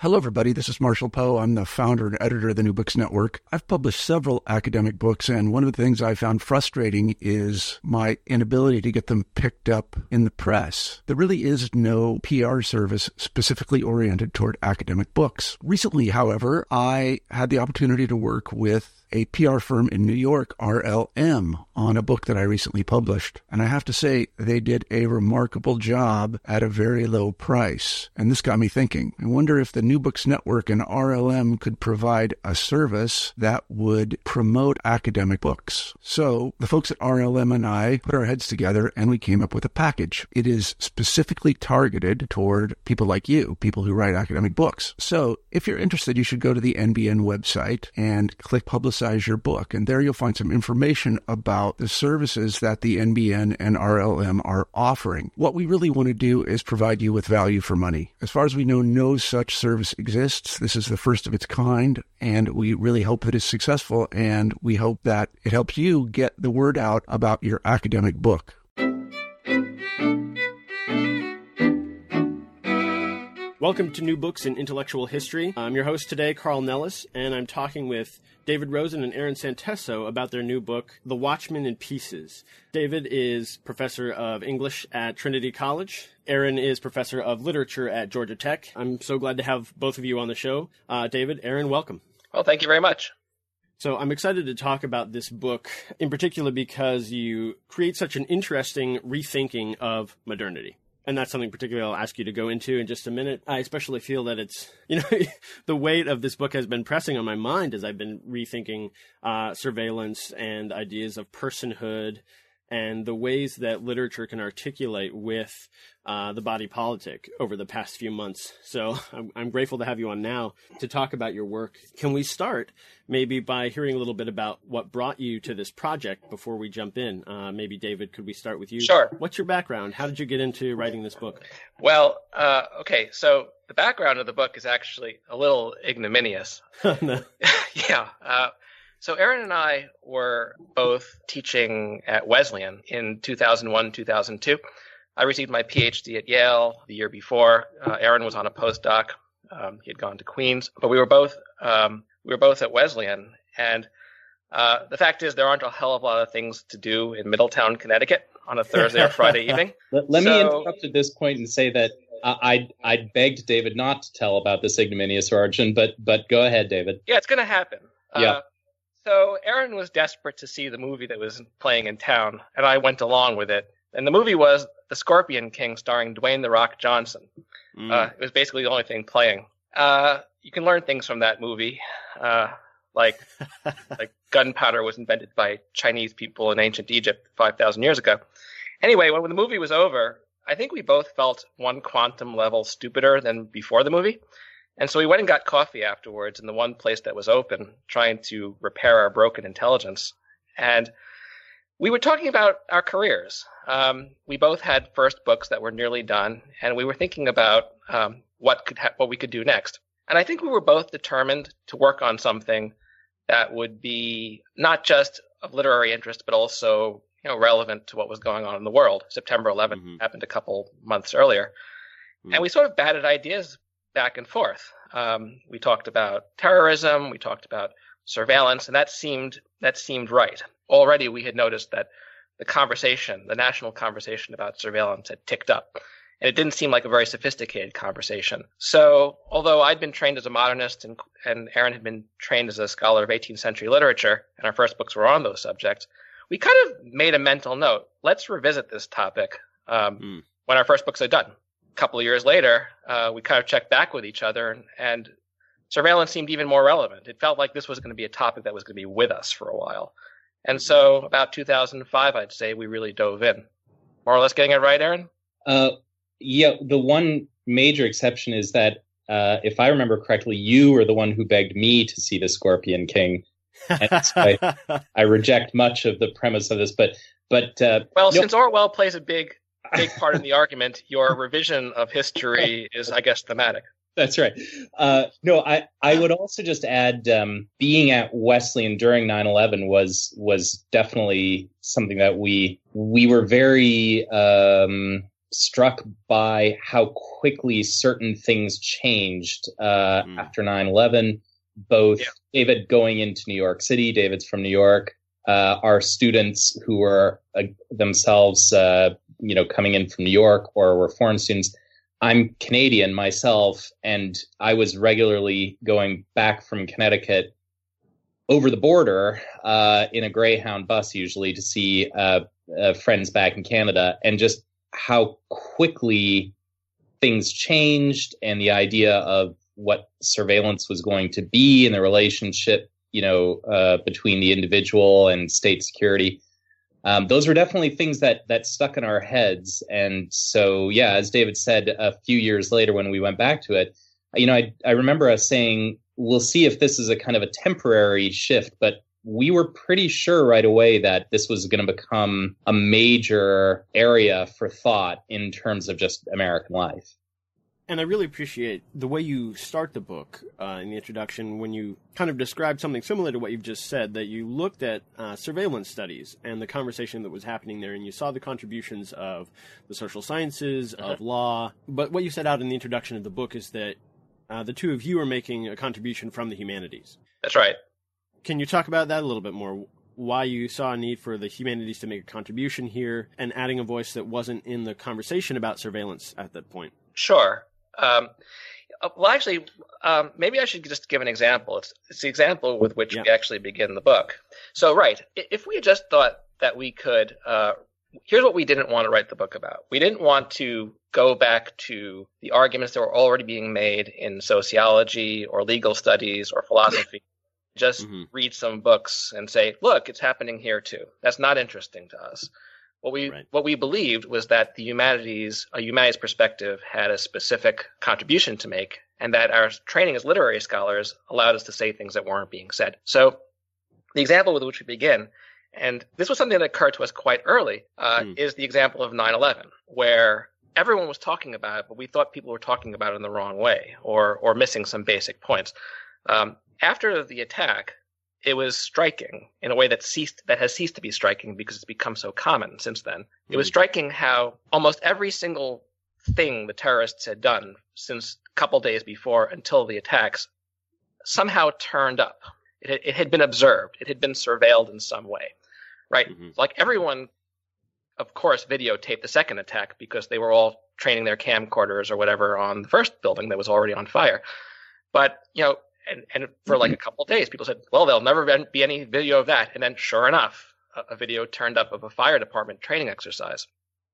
Hello, everybody. This is Marshall Poe. I'm the founder and editor of the New Books Network. I've published several academic books, and one of the things I found frustrating is my inability to get them picked up in the press. There really is no PR service specifically oriented toward academic books. Recently, however, I had the opportunity to work with a PR firm in New York, RLM, on a book that I recently published. And I have to say, they did a remarkable job at a very low price. And this got me thinking. I wonder if the New Books Network and RLM could provide a service that would promote academic books. So the folks at RLM and I put our heads together and we came up with a package. It is specifically targeted toward people like you, people who write academic books. So if you're interested, you should go to the NBN website and click Publicize Your Book. And there you'll find some information about the services that the NBN and RLM are offering. What we really want to do is provide you with value for money. As far as we know, no such service exists. This is the first of its kind, and we really hope that it's successful, and we hope that it helps you get the word out about your academic book. Welcome to New Books in Intellectual History. I'm your host today, Carl Nellis, and I'm talking with David Rosen and Aaron Santesso about their new book, The Watchman in Pieces. David is professor of English at Trinity College. Aaron is professor of literature at Georgia Tech. I'm so glad to have both of you on the show. David, Aaron, welcome. Well, thank you very much. So I'm excited to talk about this book, in particular because you create such an interesting rethinking of modernity. And that's something particularly I'll ask you to go into in just a minute. I especially feel that it's, the weight of this book has been pressing on my mind as I've been rethinking surveillance and ideas of personhood and the ways that literature can articulate with the body politic over the past few months. So I'm grateful to have you on now to talk about your work. Can we start maybe by hearing a little bit about what brought you to this project before we jump in? Maybe, David, could we start with you? Sure. What's your background? How did you get into writing this book? Well, okay, so the background of the book is actually a little ignominious. No. Yeah. So Aaron and I were both teaching at Wesleyan in 2001, 2002. I received my PhD at Yale the year before. Aaron was on a postdoc. He had gone to Queens, but we were both at Wesleyan. And the fact is, there aren't a hell of a lot of things to do in Middletown, Connecticut on a Thursday or Friday evening. Let me interrupt at this point and say that I begged David not to tell about this ignominious origin, but go ahead, David. Yeah, it's going to happen. Yeah. So Aaron was desperate to see the movie that was playing in town, and I went along with it. And the movie was The Scorpion King, starring Dwayne "The Rock" Johnson. It was basically the only thing playing. You can learn things from that movie, like gunpowder was invented by Chinese people in ancient Egypt 5,000 years ago. Anyway, when the movie was over, I think we both felt one quantum level stupider than before the movie. And so we went and got coffee afterwards in the one place that was open, trying to repair our broken intelligence. And we were talking about our careers. We both had first books that were nearly done, and we were thinking about what we could do next. And I think we were both determined to work on something that would be not just of literary interest, but also relevant to what was going on in the world. September 11th happened a couple months earlier. And we sort of batted ideas back and forth. We talked about terrorism, we talked about surveillance, and that seemed right. Already we had noticed that the national conversation about surveillance had ticked up, and it didn't seem like a very sophisticated conversation. So although I'd been trained as a modernist and Aaron had been trained as a scholar of 18th century literature, and our first books were on those subjects, we kind of made a mental note. Let's revisit this topic when our first books are done. A couple of years later, we kind of checked back with each other, and surveillance seemed even more relevant. It felt like this was going to be a topic that was going to be with us for a while. And so about 2005, I'd say we really dove in. More or less getting it right, Aaron? Yeah, the one major exception is that, if I remember correctly, you were the one who begged me to see The Scorpion King. And so I reject much of the premise of this, but since Orwell plays a big part in the argument, your revision of history is, I guess, thematic. That's right. I would also just add, being at Wesleyan during 9/11 was definitely something that we were very struck by how quickly certain things changed after 9/11. Both David going into New York City, David's from New York, our students who were themselves, coming in from New York or were foreign students. I'm Canadian myself, and I was regularly going back from Connecticut over the border in a Greyhound bus, usually to see friends back in Canada, and just how quickly things changed and the idea of what surveillance was going to be and the relationship, between the individual and state security. Those were definitely things that stuck in our heads. And so, as David said, a few years later when we went back to it, I remember us saying, we'll see if this is a kind of a temporary shift, but we were pretty sure right away that this was going to become a major area for thought in terms of just American life. And I really appreciate the way you start the book in the introduction when you kind of describe something similar to what you've just said, that you looked at surveillance studies and the conversation that was happening there, and you saw the contributions of the social sciences, of law. But what you set out in the introduction of the book is that the two of you are making a contribution from the humanities. That's right. Can you talk about that a little bit more? Why you saw a need for the humanities to make a contribution here and adding a voice that wasn't in the conversation about surveillance at that point? Sure. Maybe I should just give an example. It's the example with which we actually begin the book. So, right, if we had just thought that we could, here's what we didn't want to write the book about. We didn't want to go back to the arguments that were already being made in sociology or legal studies or philosophy. Just read some books and say, look, it's happening here too. That's not interesting to us. What we believed was that a humanities perspective had a specific contribution to make, and that our training as literary scholars allowed us to say things that weren't being said. So the example with which we begin, and this was something that occurred to us quite early, is the example of 9/11, where everyone was talking about it, but we thought people were talking about it in the wrong way or missing some basic points. After the attack, it was striking in a way that has ceased to be striking because it's become so common since then. It was striking how almost every single thing the terrorists had done since a couple days before until the attacks somehow turned up. It had been observed. It had been surveilled in some way, right? Like everyone, of course, videotaped the second attack because they were all training their camcorders or whatever on the first building that was already on fire. But, and for like a couple of days, people said, well, there'll never be any video of that. And then sure enough, a video turned up of a fire department training exercise.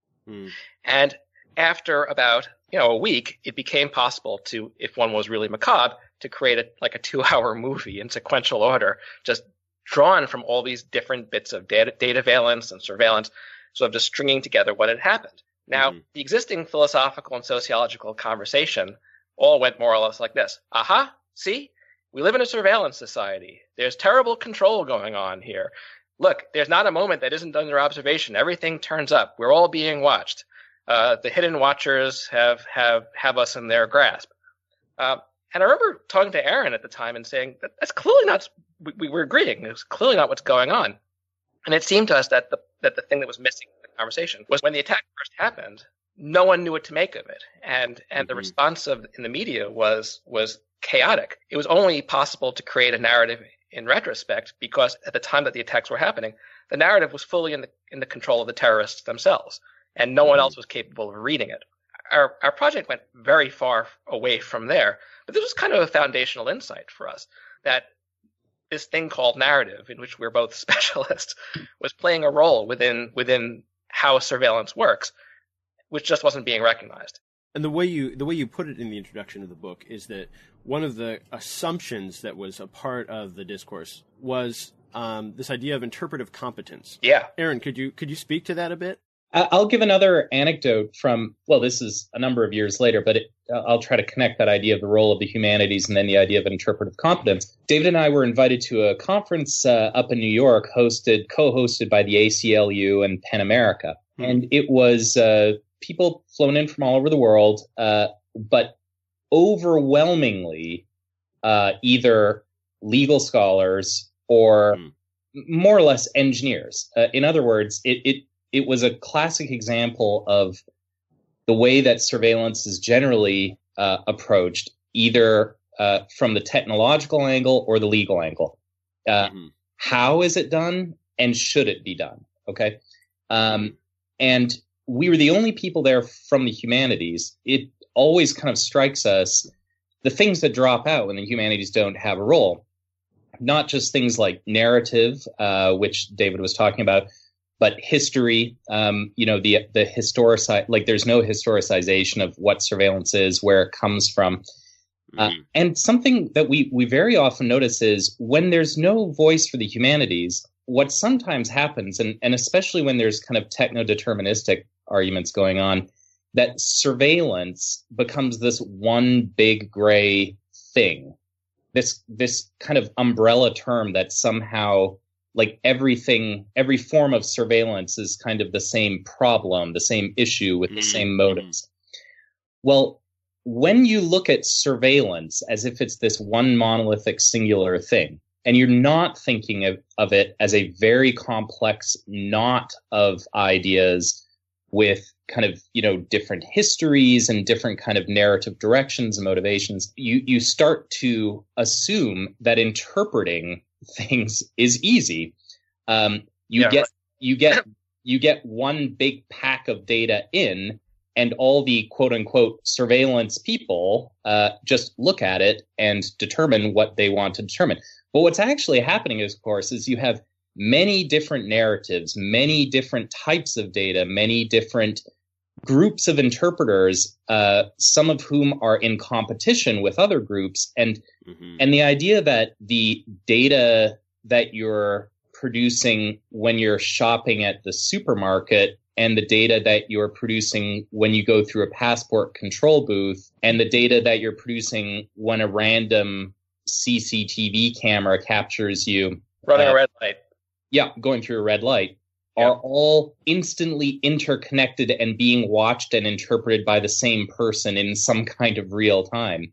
And after about, a week, it became possible to, if one was really macabre, to create a 2-hour movie in sequential order, just drawn from all these different bits of data valence and surveillance, sort of just stringing together what had happened. Now, the existing philosophical and sociological conversation all went more or less like this. Aha, see? We live in a surveillance society. There's terrible control going on here. Look, there's not a moment that isn't under observation. Everything turns up. We're all being watched. The hidden watchers have us in their grasp. And I remember talking to Aaron at the time and saying, that's clearly not, we were agreeing. It was clearly not what's going on. And it seemed to us that the thing that was missing in the conversation was when the attack first happened, no one knew what to make of it. And the response in the media was chaotic. It was only possible to create a narrative in retrospect because at the time that the attacks were happening, the narrative was fully in the control of the terrorists themselves, and no one else was capable of reading it. Our project went very far away from there, but this was kind of a foundational insight for us that this thing called narrative, in which we're both specialists, was playing a role within how surveillance works, which just wasn't being recognized. And the way you put it in the introduction of the book is that one of the assumptions that was a part of the discourse was this idea of interpretive competence. Yeah. Aaron, could you speak to that a bit? I'll give another anecdote from, this is a number of years later, but I'll try to connect that idea of the role of the humanities and then the idea of interpretive competence. David and I were invited to a conference up in New York, co-hosted by the ACLU and PEN America. And it was people flown in from all over the world, but overwhelmingly either legal scholars or more or less engineers. In other words, it was a classic example of the way that surveillance is generally approached, either from the technological angle or the legal angle. How is it done, and should it be done? Okay. And we were the only people there from the humanities. It always kind of strikes us the things that drop out when the humanities don't have a role, not just things like narrative, which David was talking about, but history, the like there's no historicization of what surveillance is, where it comes from. And something that we very often notice is when there's no voice for the humanities, what sometimes happens, and especially when there's kind of techno-deterministic arguments going on, that surveillance becomes this one big gray thing, this kind of umbrella term that somehow, like every form of surveillance is kind of the same problem, the same issue with the same motives. Well, when you look at surveillance as if it's this one monolithic singular thing, and you're not thinking of it as a very complex knot of ideas with kind of, different histories and different kind of narrative directions and motivations, you start to assume that interpreting things is easy. You get one big pack of data in, and all the quote unquote surveillance people just look at it and determine what they want to determine. But what's actually happening, of course, is you have many different narratives, many different types of data, many different groups of interpreters, some of whom are in competition with other groups. And the idea that the data that you're producing when you're shopping at the supermarket, and the data that you're producing when you go through a passport control booth, and the data that you're producing when a random CCTV camera captures you running a red light. Yeah, going through a red light, are all instantly interconnected and being watched and interpreted by the same person in some kind of real time.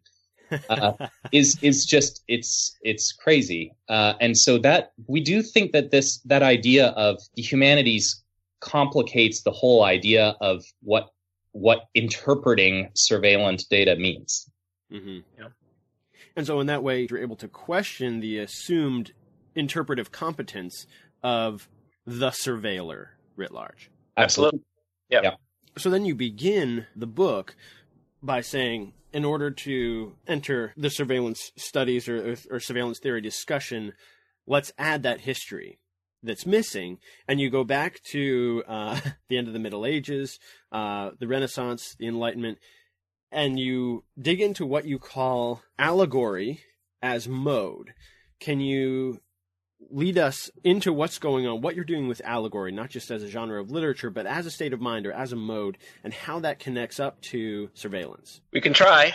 It's crazy. And so that we do think that that idea of the humanities complicates the whole idea of what interpreting surveillance data means. And so in that way, you're able to question the assumed interpretive competence of the surveiller writ large. Absolutely. Yeah. So then you begin the book by saying, in order to enter the surveillance studies or surveillance theory discussion, let's add that history that's missing. And you go back to the end of the Middle Ages, the Renaissance, the Enlightenment, and you dig into what you call allegory as mode. Can you lead us into what's going on, what you're doing with allegory, not just as a genre of literature, but as a state of mind or as a mode, and how that connects up to surveillance? We can try.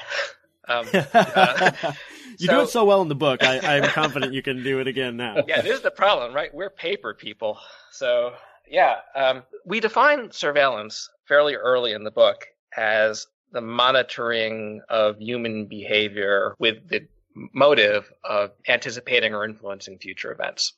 You do it so well in the book. I'm confident you can do it again now. Yeah, this is the problem, right? We're paper people. So, we define surveillance fairly early in the book as the monitoring of human behavior with the motive of anticipating or influencing future events.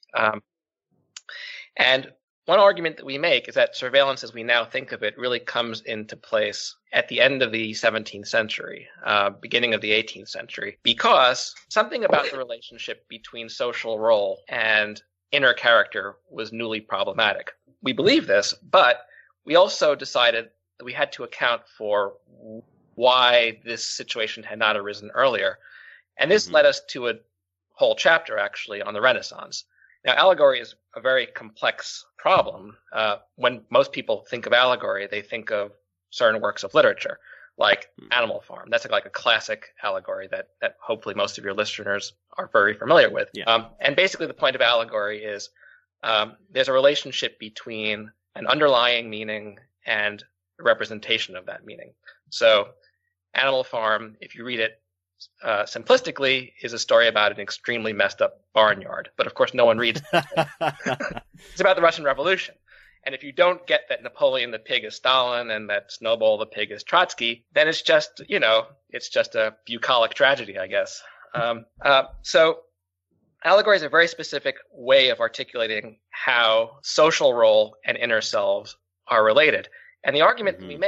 And one argument that we make is that surveillance, as we now think of it, really comes into place at the end of the 17th century, beginning of the 18th century, because something about the relationship between social role and inner character was newly problematic. We believe this, but we also decided that we had to account for why this situation had not arisen earlier. And this led us to a whole chapter, actually, on the Renaissance. Now, allegory is a very complex problem. When most people think of allegory, they think of certain works of literature, like Animal Farm. That's like a classic allegory that hopefully most of your listeners are very familiar with. Yeah. And basically the point of allegory is there's a relationship between an underlying meaning and a representation of that meaning. So Animal Farm, if you read it simplistically, is a story about an extremely messed up barnyard. But of course, no one reads it. It's about the Russian Revolution. And if you don't get that Napoleon the pig is Stalin and that Snowball the pig is Trotsky, then it's just, it's just a bucolic tragedy, I guess. So allegory is a very specific way of articulating how social role and inner selves are related. And the argument that we make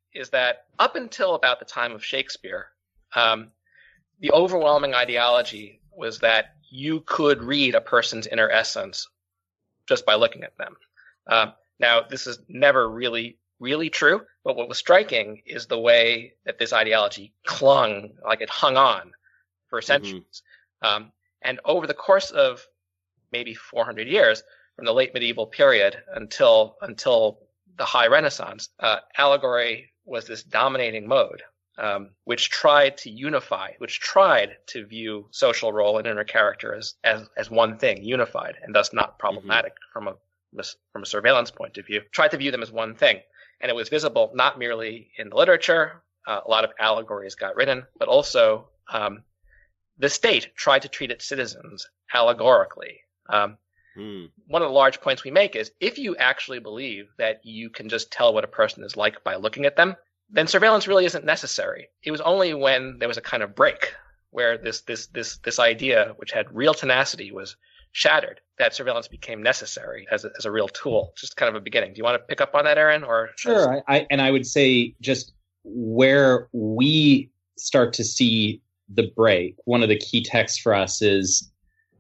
is that up until about the time of Shakespeare, the overwhelming ideology was that you could read a person's inner essence just by looking at them. Now, this is never really true, but what was striking is the way that this ideology clung, like it hung on for centuries. And over the course of maybe 400 years, from the late medieval period until the High Renaissance, allegory was this dominating mode, which tried to unify, which tried to view social role and inner character as one thing, unified, and thus not problematic from a surveillance point of view, tried to view them as one thing. And it was visible not merely in the literature, a lot of allegories got written, but also the state tried to treat its citizens allegorically. One of the large points we make is if you actually believe that you can just tell what a person is like by looking at them, then surveillance really isn't necessary. It was only when there was a kind of break where this idea, which had real tenacity, was shattered, that surveillance became necessary as a real tool. Just kind of a beginning. Do you want to pick up on that, Aaron? Or sure. I would say just where we start to see the break, one of the key texts for us is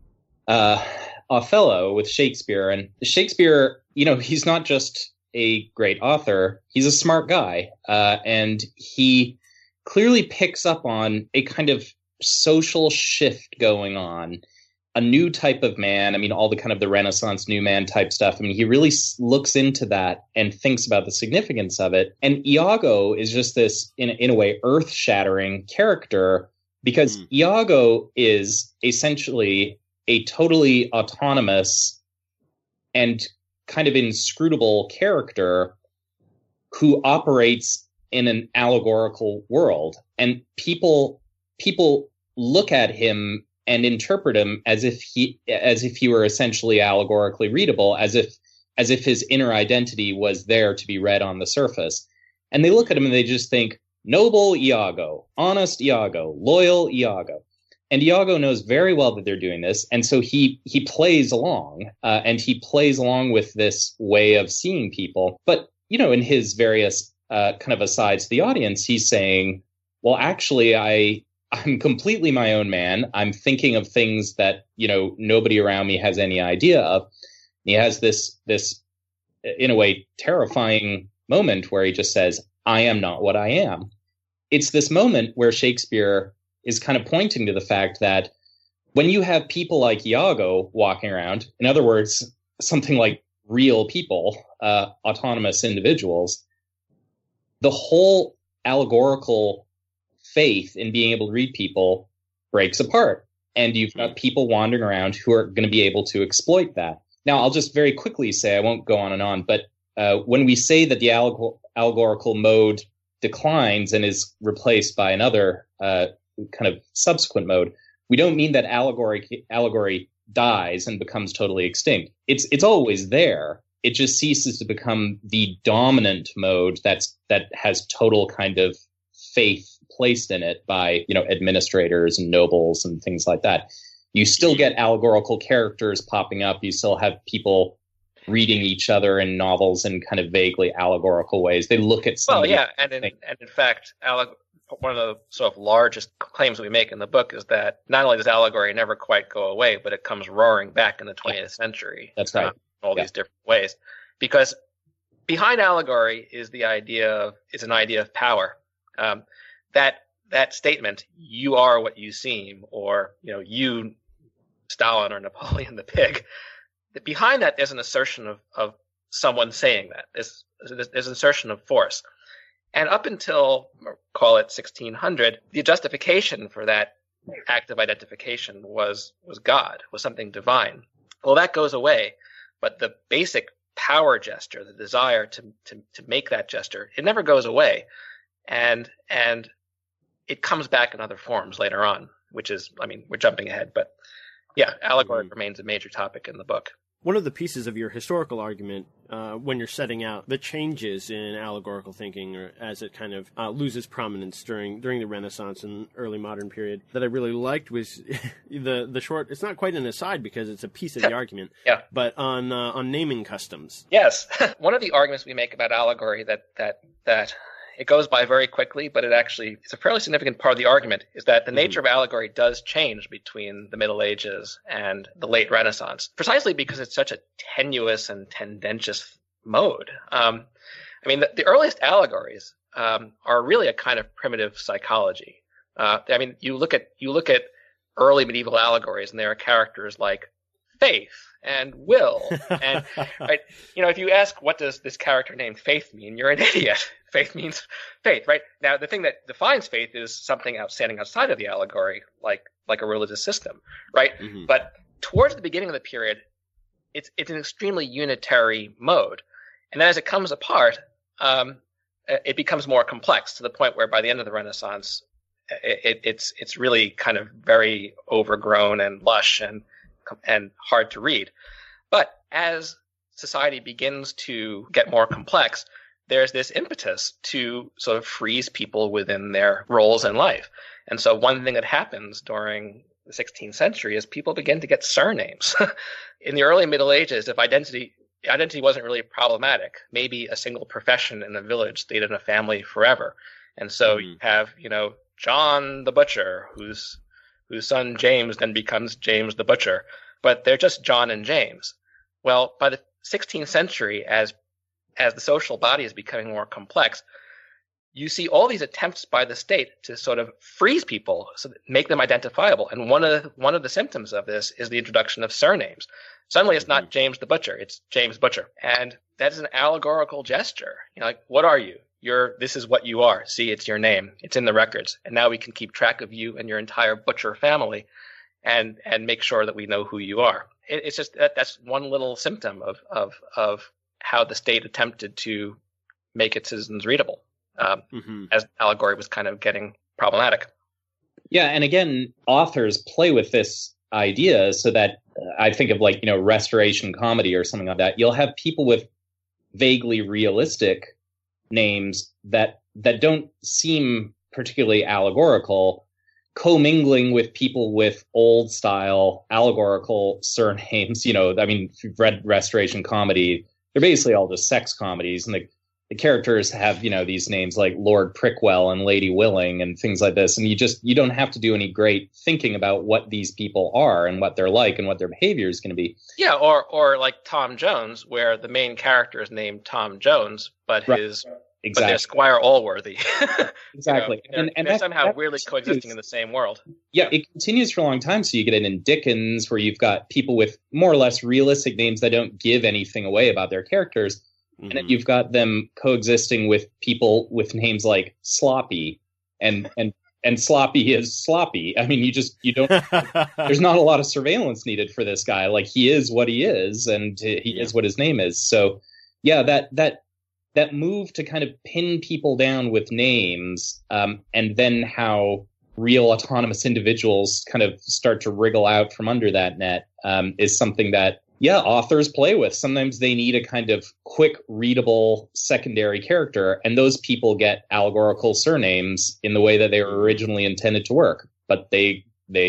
Othello with Shakespeare. And Shakespeare, he's not just a great author, he's a smart guy. And he clearly picks up on a kind of social shift going on, a new type of man. I mean, all the kind of the Renaissance new man type stuff. I mean, he really looks into that and thinks about the significance of it. And Iago is just this, in a way, earth-shattering character, because Iago is essentially a totally autonomous and kind of inscrutable character who operates in an allegorical world. And people look at him and interpret him as if he were essentially allegorically readable, as if his inner identity was there to be read on the surface. And they look at him and they just think, noble Iago, honest Iago, loyal Iago. And Iago knows very well that they're doing this, and so he plays along, and he plays along with this way of seeing people. But, in his various kind of asides to the audience, he's saying, well, actually, I'm completely my own man. I'm thinking of things that, nobody around me has any idea of. And he has this, in a way, terrifying moment where he just says, I am not what I am. It's this moment where Shakespeare is kind of pointing to the fact that when you have people like Iago walking around, in other words, something like real people, autonomous individuals, the whole allegorical faith in being able to read people breaks apart. And you've got people wandering around who are going to be able to exploit that. Now, I'll just very quickly say, I won't go on and on, but when we say that the allegorical mode declines and is replaced by another kind of subsequent mode, we don't mean that allegory dies and becomes totally extinct. It's always there. It just ceases to become the dominant mode that has total kind of faith placed in it by administrators and nobles and things like that. You still get allegorical characters popping up. You still have people reading each other in novels in kind of vaguely allegorical ways. They look at something. Well, yeah, and in fact, one of the sort of largest claims that we make in the book is that not only does allegory never quite go away, but it comes roaring back in the 20th century. That's right. In all these different ways. Because behind allegory is an idea of power. That statement, you are what you seem, or you, Stalin or Napoleon the Pig, behind that there's an assertion of someone saying that. There's an assertion of force. And up until, call it 1600, the justification for that act of identification was God, was something divine. Well, that goes away, but the basic power gesture, the desire to make that gesture, it never goes away. And it comes back in other forms later on, which is, we're jumping ahead, but yeah, allegory remains a major topic in the book. One of the pieces of your historical argument, when you're setting out the changes in allegorical thinking, or as it kind of loses prominence during the Renaissance and early modern period, that I really liked was the short. It's not quite an aside because it's a piece of the argument. Yeah. But on naming customs. Yes, one of the arguments we make about allegory that it goes by very quickly, but it's a fairly significant part of the argument, is that the nature of allegory does change between the Middle Ages and the late Renaissance, precisely because it's such a tenuous and tendentious mode. I mean, the earliest allegories are really a kind of primitive psychology. I mean, you look at early medieval allegories, and there are characters like Faith and Will, and right, if you ask what does this character named Faith mean, you're an idiot. Faith means faith, right? Now, the thing that defines faith is something standing outside of the allegory, like a religious system, right? Mm-hmm. But towards the beginning of the period, it's an extremely unitary mode, and then as it comes apart, it becomes more complex to the point where by the end of the Renaissance, it's really kind of very overgrown and lush and hard to read. But as society begins to get more complex, there's this impetus to sort of freeze people within their roles in life. And so one thing that happens during the 16th century is people begin to get surnames. In the early Middle Ages, if identity wasn't really problematic, maybe a single profession in a village stayed in a family forever. And so you have, John the Butcher, whose son James then becomes James the Butcher, but they're just John and James. Well, by the 16th century, as the social body is becoming more complex, you see all these attempts by the state to sort of freeze people, so make them identifiable. And one of the symptoms of this is the introduction of surnames. Suddenly, it's not James the Butcher; it's James Butcher, and that is an allegorical gesture. Like, what are you? This is what you are. See, it's your name. It's in the records. And now we can keep track of you and your entire Butcher family and make sure that we know who you are. It's just that's one little symptom of how the state attempted to make its citizens readable, as allegory was kind of getting problematic. Yeah, and again, authors play with this idea so that I think of Restoration comedy or something like that. You'll have people with vaguely realistic names that don't seem particularly allegorical, commingling with people with old style allegorical surnames. If you've read Restoration comedy, they're basically all just sex comedies, and the characters have these names like Lord Prickwell and Lady Willing and things like this, and you don't have to do any great thinking about what these people are and what they're like and what their behavior is going to be. Yeah, or like Tom Jones, where the main character is named Tom Jones, but but they're Squire Allworthy. Exactly. And they're somehow weirdly coexisting in the same world. Yeah, it continues for a long time. So you get it in Dickens, where you've got people with more or less realistic names that don't give anything away about their characters. And then you've got them coexisting with people with names like Sloppy, and Sloppy is sloppy. I mean, you don't. There's not a lot of surveillance needed for this guy. Like, he is what he is, and he is what his name is. So, yeah, that move to kind of pin people down with names, and then how real autonomous individuals kind of start to wriggle out from under that net, is something that, authors play with. Sometimes they need a kind of quick, readable secondary character, and those people get allegorical surnames in the way that they were originally intended to work. But they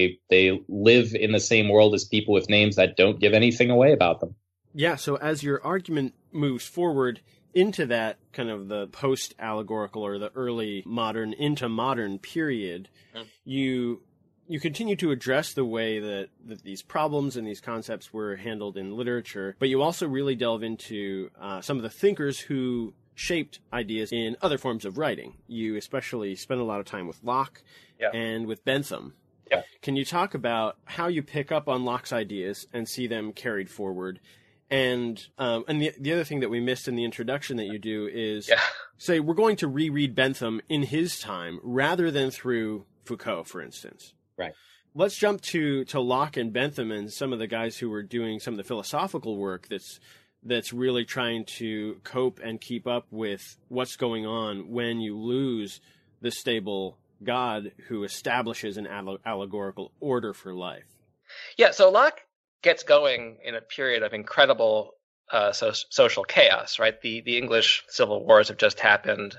live in the same world as people with names that don't give anything away about them. Yeah, so as your argument moves forward into that kind of the post-allegorical or the early modern into modern period, you continue to address the way that these problems and these concepts were handled in literature, but you also really delve into some of the thinkers who shaped ideas in other forms of writing. You especially spend a lot of time with Locke and with Bentham. Yeah. Can you talk about how you pick up on Locke's ideas and see them carried forward? And the other thing that we missed in the introduction that you do is say we're going to reread Bentham in his time rather than through Foucault, for instance. Right. Let's jump to Locke and Bentham and some of the guys who were doing some of the philosophical work that's really trying to cope and keep up with what's going on when you lose the stable God who establishes an allegorical order for life. Yeah, so Locke gets going in a period of incredible social chaos, right? The English civil wars have just happened.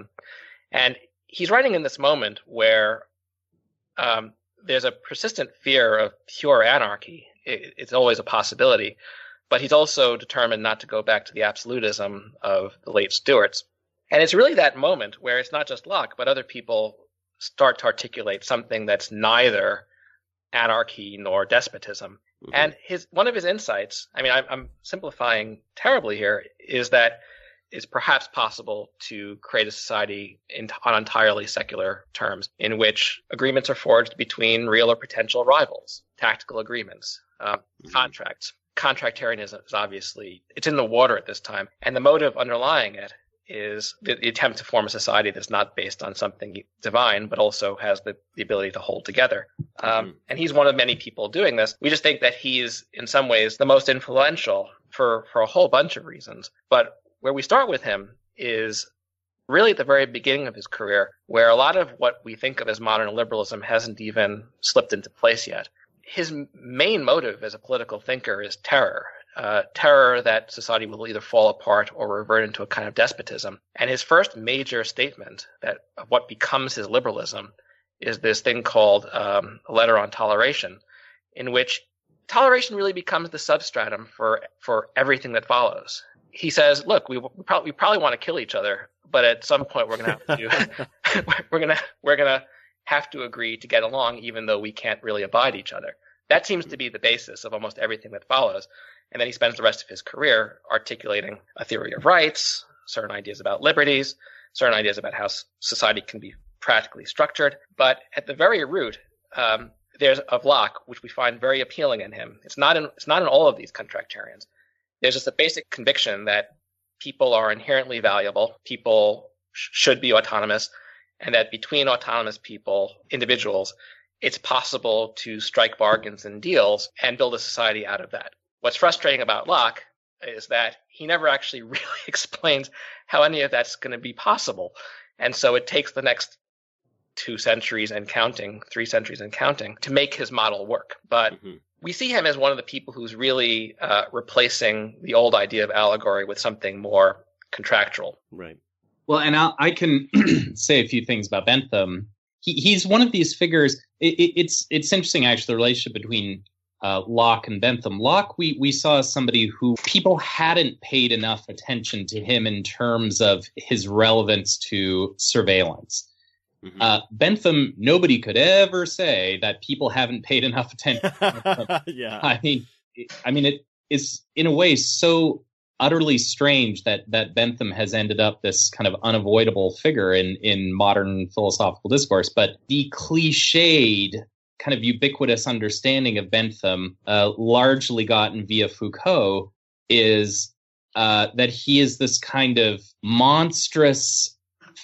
And he's writing in this moment where there's a persistent fear of pure anarchy. It's always a possibility. But he's also determined not to go back to the absolutism of the late Stuarts. And it's really that moment where it's not just Locke, but other people start to articulate something that's neither anarchy nor despotism. Mm-hmm. And one of his insights, I mean, I'm simplifying terribly here, is that it's perhaps possible to create a society on entirely secular terms, in which agreements are forged between real or potential rivals, tactical agreements, contracts. Contractarianism is obviously, it's in the water at this time. And the motive underlying it is the attempt to form a society that's not based on something divine, but also has the ability to hold together. And he's one of many people doing this. We just think that he's, in some ways, the most influential for a whole bunch of reasons. But where we start with him is really at the very beginning of his career, where a lot of what we think of as modern liberalism hasn't even slipped into place yet. His main motive as a political thinker is terror. Terror that society will either fall apart or revert into a kind of despotism. And his first major statement of what becomes his liberalism is this thing called a letter on toleration, in which toleration really becomes the substratum for everything that follows. He says, look, we probably want to kill each other, but at some point we're going to have to we're going to have to agree to get along, even though we can't really abide each other. That seems to be the basis of almost everything that follows. And then he spends the rest of his career articulating a theory of rights, certain ideas about liberties, certain ideas about how society can be practically structured. But at the very root, there's of Locke, which we find very appealing in him. It's not in all of these contractarians. There's just a basic conviction that people are inherently valuable, people should be autonomous, and that between autonomous individuals, it's possible to strike bargains and deals and build a society out of that. What's frustrating about Locke is that he never actually really explains how any of that's going to be possible. And so it takes the next 2 centuries and counting, 3 centuries and counting, to make his model work. But we see him as one of the people who's really replacing the old idea of allegory with something more contractual. Right. Well, and I can say a few things about Bentham. He's one of these figures. It's interesting, actually, the relationship between Locke and Bentham. Locke, we saw as somebody who people hadn't paid enough attention to him in terms of his relevance to surveillance. Bentham, nobody could ever say that people haven't paid enough attention. Yeah. I mean, it is in a way so utterly strange that Bentham has ended up this kind of unavoidable figure in modern philosophical discourse. But the cliched kind of ubiquitous understanding of Bentham, largely gotten via Foucault, is that he is this kind of monstrous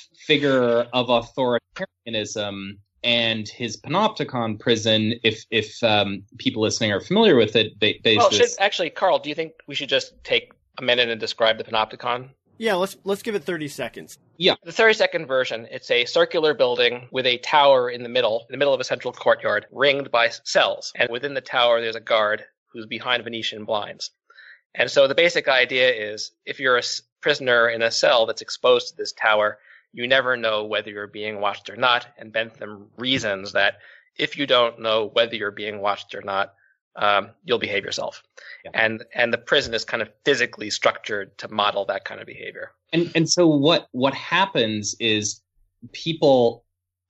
figure of authoritarianism, and his Panopticon prison, if people listening are familiar with it, actually, Carl, do you think we should just take a minute and describe the Panopticon? Yeah, let's give it 30 seconds. Yeah. The 30-second version, it's a circular building with a tower in the middle of a central courtyard, ringed by cells. And within the tower, there's a guard who's behind Venetian blinds. And so the basic idea is, if you're a prisoner in a cell that's exposed to this tower, you never know whether you're being watched or not. And Bentham reasons that if you don't know whether you're being watched or not, you'll behave yourself. Yeah. And the prison is kind of physically structured to model that kind of behavior. And so what happens is people,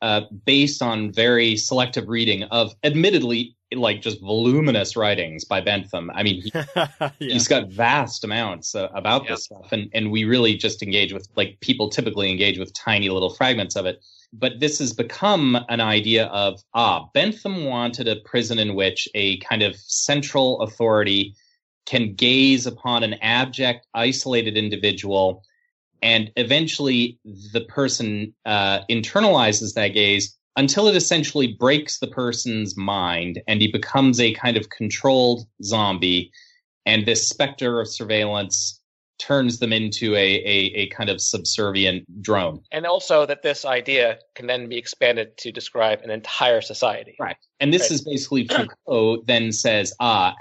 based on very selective reading of admittedly like just voluminous writings by Bentham. I mean, he's got vast amounts about this stuff. And we really just engage with, like, people typically engage with tiny little fragments of it. But this has become an idea of, Bentham wanted a prison in which a kind of central authority can gaze upon an abject, isolated individual, and eventually the person internalizes that gaze until it essentially breaks the person's mind and he becomes a kind of controlled zombie, and this specter of surveillance turns them into a kind of subservient drone. And also that this idea can then be expanded to describe an entire society. Right. And this is basically Foucault then says,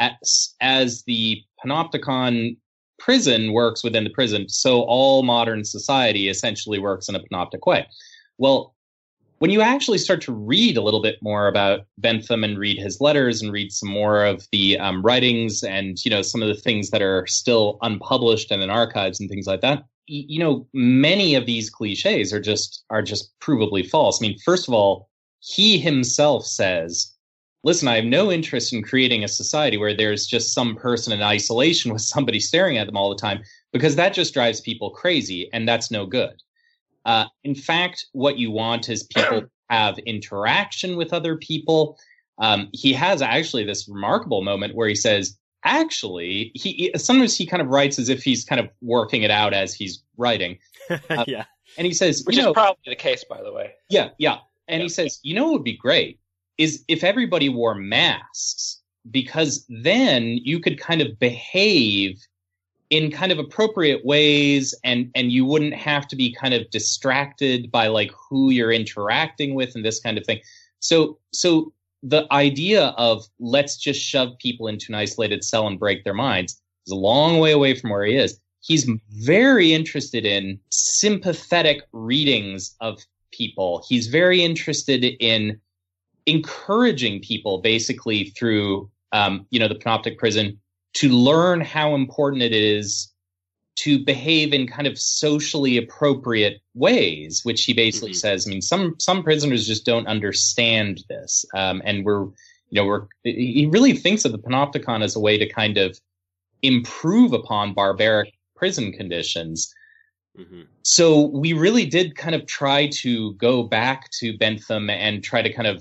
as the Panopticon prison works within the prison, so all modern society essentially works in a panoptic way. Well, when you actually start to read a little bit more about Bentham and read his letters and read some more of the writings and, some of the things that are still unpublished and in archives and things like that, many of these cliches are just provably false. I mean, first of all, he himself says, listen, I have no interest in creating a society where there's just some person in isolation with somebody staring at them all the time, because that just drives people crazy, and that's no good. In fact, what you want is people to have interaction with other people. He has actually this remarkable moment where he says, actually, sometimes he kind of writes as if he's kind of working it out as he's writing. Yeah. And he says, which is probably the case, by the way. Yeah. And he says, what would be great is if everybody wore masks, because then you could kind of behave in kind of appropriate ways, and you wouldn't have to be kind of distracted by like who you're interacting with and this kind of thing. So the idea of let's just shove people into an isolated cell and break their minds is a long way away from where he is. He's very interested in sympathetic readings of people. He's very interested in encouraging people basically through, the Panoptic Prison to learn how important it is to behave in kind of socially appropriate ways, which he basically says, I mean, some prisoners just don't understand this. And he really thinks of the Panopticon as a way to kind of improve upon barbaric prison conditions. Mm-hmm. So we really did kind of try to go back to Bentham and try to kind of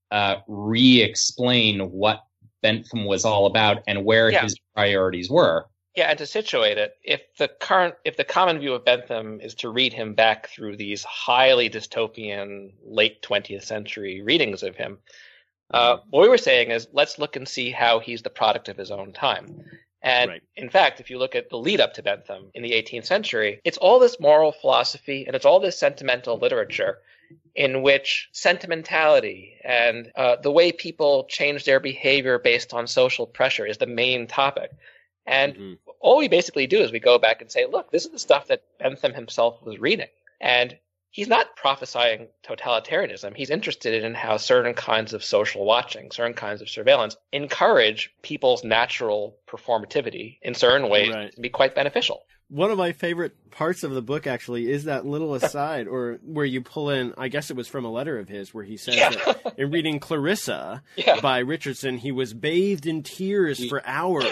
re-explain what Bentham was all about and where his priorities were. Yeah, and to situate it, if the common view of Bentham is to read him back through these highly dystopian late 20th century readings of him, what we were saying is let's look and see how he's the product of his own time. And in fact, if you look at the lead up to Bentham in the 18th century, it's all this moral philosophy and it's all this sentimental literature in which sentimentality and the way people change their behavior based on social pressure is the main topic. And all we basically do is we go back and say, look, this is the stuff that Bentham himself was reading. And he's not prophesying totalitarianism. He's interested in how certain kinds of social watching, certain kinds of surveillance encourage people's natural performativity in certain ways to be quite beneficial. One of my favorite parts of the book, actually, is that little aside or where you pull in, I guess it was from a letter of his, where he says that in reading Clarissa by Richardson, he was bathed in tears for hours.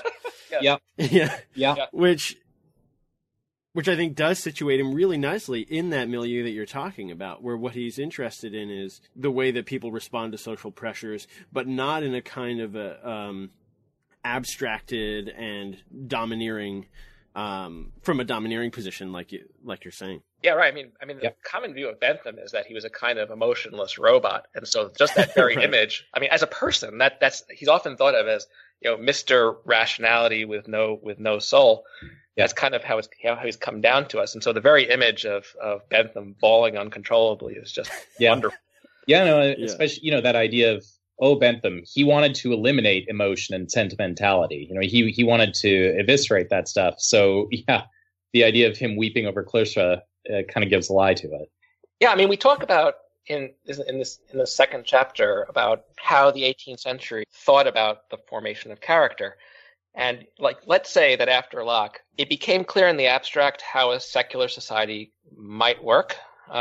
Which I think does situate him really nicely in that milieu that you're talking about, where what he's interested in is the way that people respond to social pressures, but not in a kind of a abstracted and domineering, from a domineering position, like you're saying. Yeah, right. I mean, the common view of Bentham is that he was a kind of emotionless robot, and so just that very image. I mean, as a person, that's he's often thought of as Mr. Rationality with no soul. That's kind of how he's come down to us, and so the very image of Bentham bawling uncontrollably is just wonderful. Especially that idea of Bentham. He wanted to eliminate emotion and sentimentality. He wanted to eviscerate that stuff. So the idea of him weeping over Clarissa kind of gives a lie to it. Yeah, I mean, we talk about in the second chapter about how the 18th century thought about the formation of character. And let's say that after Locke, it became clear in the abstract how a secular society might work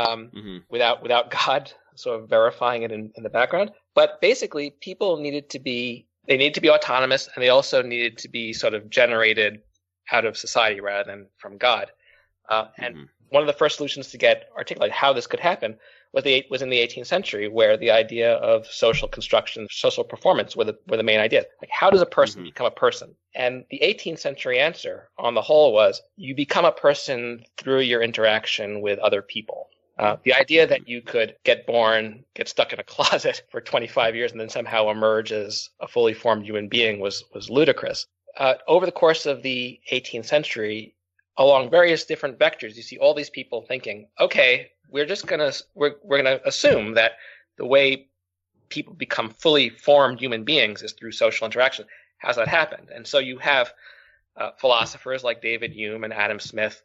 without God sort of verifying it in the background. But basically, people needed to be autonomous, and they also needed to be sort of generated out of society rather than from God. And one of the first solutions to get articulate how this could happen was in the 18th century, where the idea of social construction, social performance were the main ideas. Like, how does a person become a person? And the 18th century answer, on the whole, was you become a person through your interaction with other people. The idea that you could get born, get stuck in a closet for 25 years, and then somehow emerge as a fully formed human being was ludicrous. Over the course of the 18th century, along various different vectors, you see all these people thinking, okay, we're gonna assume that the way people become fully formed human beings is through social interaction. How's that happened? And so you have philosophers like David Hume and Adam Smith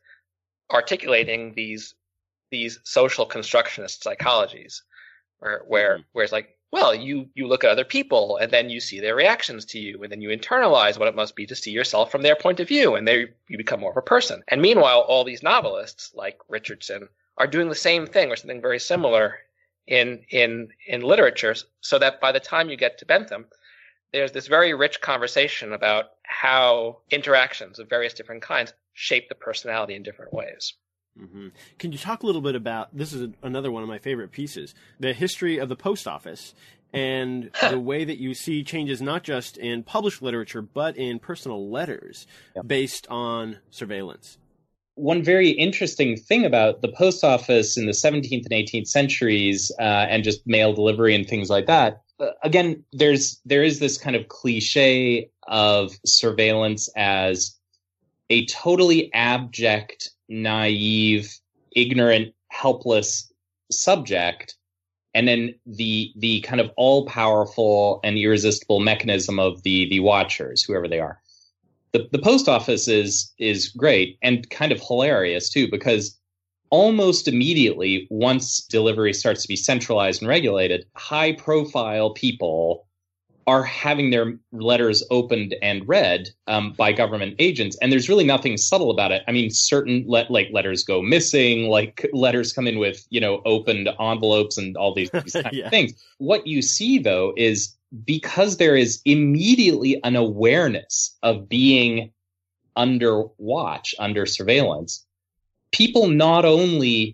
articulating these social constructionist psychologies, where it's like well, you look at other people and then you see their reactions to you, and then you internalize what it must be to see yourself from their point of view, and there you become more of a person. And meanwhile, all these novelists like Richardson are doing the same thing or something very similar in literature, so that by the time you get to Bentham, there's this very rich conversation about how interactions of various different kinds shape the personality in different ways. Mm-hmm. Can you talk a little bit about, this is another one of my favorite pieces, the history of the post office and the way that you see changes not just in published literature, but in personal letters based on surveillance? One very interesting thing about the post office in the 17th and 18th centuries and just mail delivery and things like that, again, there is this kind of cliche of surveillance as a totally abject, naive, ignorant, helpless subject, and then the kind of all-powerful and irresistible mechanism of the watchers, whoever they are. The post office is great and kind of hilarious too, because almost immediately, once delivery starts to be centralized and regulated, high-profile people are having their letters opened and read by government agents, and there's really nothing subtle about it. I mean, certain letters go missing, like letters come in with opened envelopes and all these kinds of things. What you see, though, is because there is immediately an awareness of being under watch, under surveillance, people not only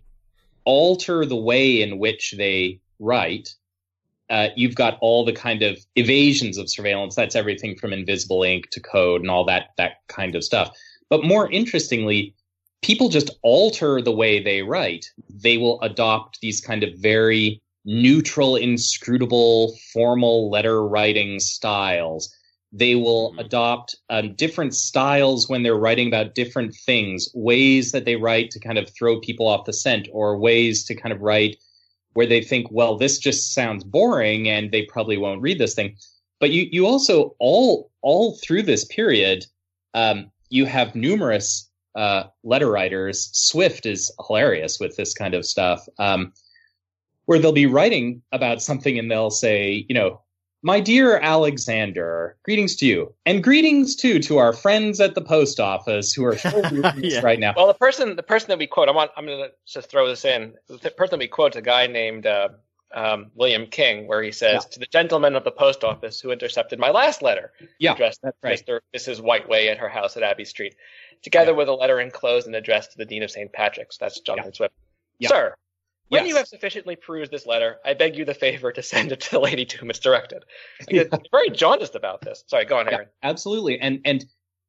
alter the way in which they write. You've got all the kind of evasions of surveillance. That's everything from invisible ink to code and all that kind of stuff. But more interestingly, people just alter the way they write. They will adopt these kind of very neutral, inscrutable, formal letter writing styles. They will adopt different styles when they're writing about different things, ways that they write to kind of throw people off the scent, or ways to kind of write where they think, well, this just sounds boring and they probably won't read this thing. But you also, all through this period, you have numerous letter writers. Swift is hilarious with this kind of stuff, where they'll be writing about something and they'll say, my dear Alexander, greetings to you. And greetings, too, to our friends at the post office who are reading this right now. Well, the person that we quote, I'm going to just throw this in. The person that we quote is a guy named William King, where he says, to the gentleman of the post office who intercepted my last letter, addressed to Mr. Mrs. Whiteway at her house at Abbey Street, together with a letter enclosed and addressed to the Dean of St. Patrick's. That's Jonathan Swift. Sir, when you have sufficiently perused this letter, I beg you the favor to send it to the lady to whom it's directed. He's very jaundiced about this. Sorry, go on, Aaron. Absolutely. And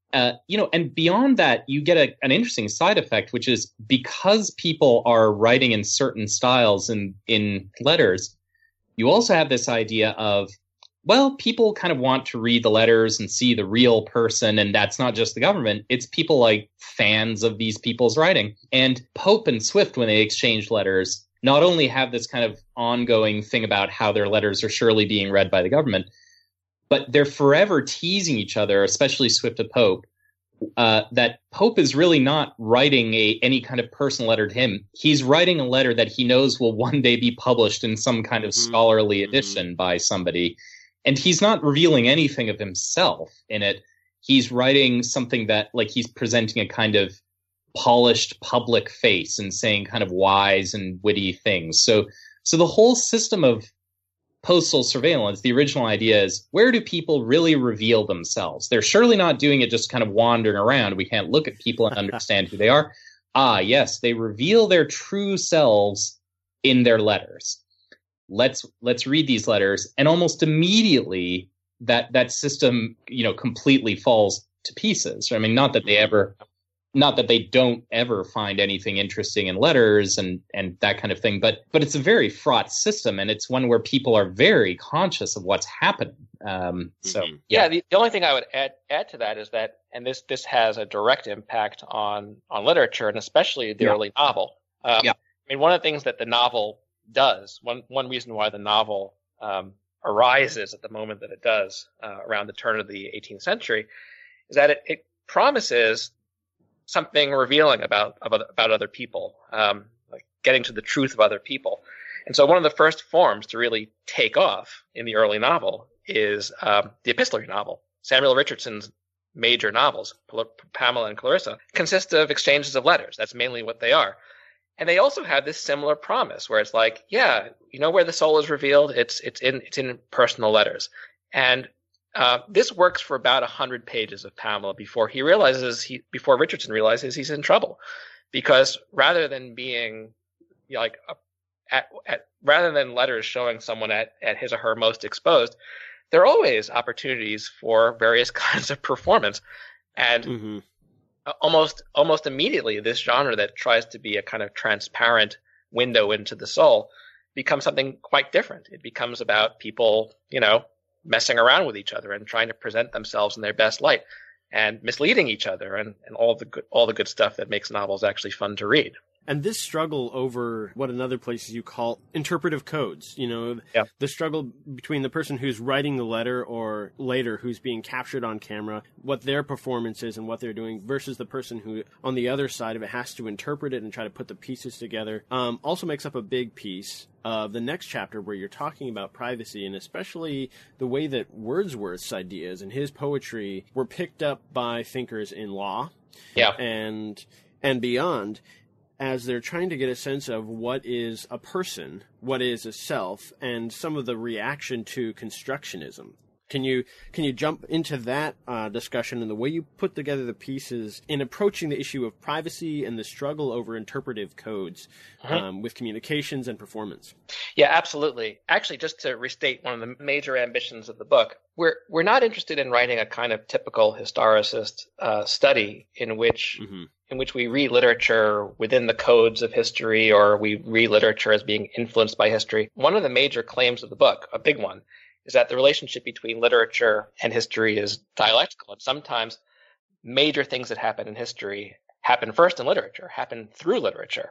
beyond that, you get an interesting side effect, which is because people are writing in certain styles in letters, you also have this idea of, well, people kind of want to read the letters and see the real person, and that's not just the government. It's people like fans of these people's writing. And Pope and Swift, when they exchange letters, not only have this kind of ongoing thing about how their letters are surely being read by the government, but they're forever teasing each other, especially Swift to Pope, that Pope is really not writing any kind of personal letter to him. He's writing a letter that he knows will one day be published in some kind of scholarly edition by somebody. And he's not revealing anything of himself in it. He's writing something that, like, he's presenting a kind of polished public face and saying kind of wise and witty things. So the whole system of postal surveillance, the original idea is, where do people really reveal themselves? They're surely not doing it just kind of wandering around. We can't look at people and understand who they are. Yes, they reveal their true selves in their letters. Let's read these letters, and almost immediately that system, completely falls to pieces. I mean, not that they don't ever find anything interesting in letters and that kind of thing, but it's a very fraught system, and it's one where people are very conscious of what's happening. The only thing I would add to that is that, and this has a direct impact on literature, and especially the early novel. I mean, one of the things that the novel does, one reason why the novel arises at the moment that it does around the turn of the 18th century, is that it promises something revealing about other people, like getting to the truth of other people. And so one of the first forms to really take off in the early novel is the epistolary novel. Samuel Richardson's major novels, Pamela and Clarissa, consist of exchanges of letters. That's mainly what they are. And they also have this similar promise where it's like, yeah, you know where the soul is revealed? It's in personal letters. And this works for about 100 pages of Pamela before Richardson realizes he's in trouble, because rather than being rather than letters showing someone at his or her most exposed, there are always opportunities for various kinds of performance, and almost immediately, this genre that tries to be a kind of transparent window into the soul becomes something quite different. It becomes about people, messing around with each other and trying to present themselves in their best light, and misleading each other, and all the good stuff that makes novels actually fun to read. And this struggle over what in other places you call interpretive codes, the struggle between the person who's writing the letter or later who's being captured on camera, what their performance is and what they're doing, versus the person who on the other side of it has to interpret it and try to put the pieces together, also makes up a big piece of the next chapter where you're talking about privacy, and especially the way that Wordsworth's ideas and his poetry were picked up by thinkers in law and beyond, as they're trying to get a sense of what is a person, what is a self, and some of the reaction to constructionism. Can you jump into that discussion and the way you put together the pieces in approaching the issue of privacy and the struggle over interpretive codes with communications and performance? Yeah, absolutely. Actually, just to restate one of the major ambitions of the book, we're not interested in writing a kind of typical historicist study in which we read literature within the codes of history, or we read literature as being influenced by history. One of the major claims of the book, a big one, is that the relationship between literature and history is dialectical. And sometimes major things that happen in history happen first in literature, happen through literature.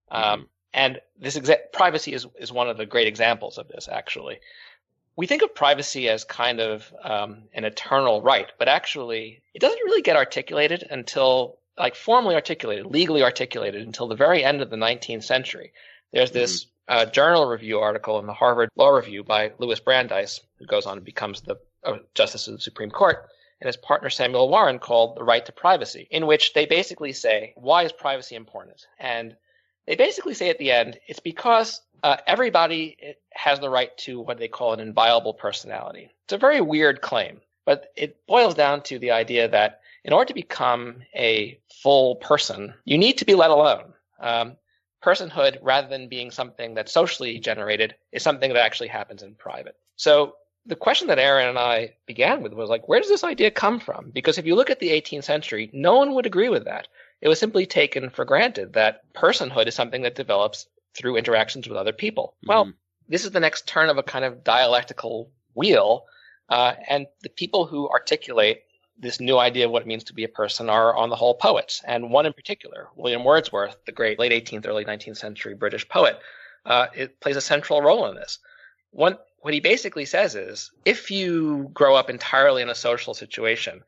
And this privacy is one of the great examples of this, actually. We think of privacy as kind of an eternal right, but actually it doesn't really get articulated until, formally articulated, legally articulated, until the very end of the 19th century. There's this journal review article in the Harvard Law Review by Louis Brandeis, who goes on and becomes the Justice of the Supreme Court, and his partner Samuel Warren, called The Right to Privacy, in which they basically say, why is privacy important? And they basically say at the end, it's because everybody has the right to what they call an inviolable personality. It's a very weird claim, but it boils down to the idea that in order to become a full person, you need to be let alone. Personhood, rather than being something that's socially generated, is something that actually happens in private. So the question that Aaron and I began with was where does this idea come from? Because if you look at the 18th century, no one would agree with that. It was simply taken for granted that personhood is something that develops through interactions with other people. Well, this is the next turn of a kind of dialectical wheel, and the people who articulate this new idea of what it means to be a person are, on the whole, poets. And one in particular, William Wordsworth, the great late 18th, early 19th century British poet, it plays a central role in this. What he basically says is, if you grow up entirely in a social situation,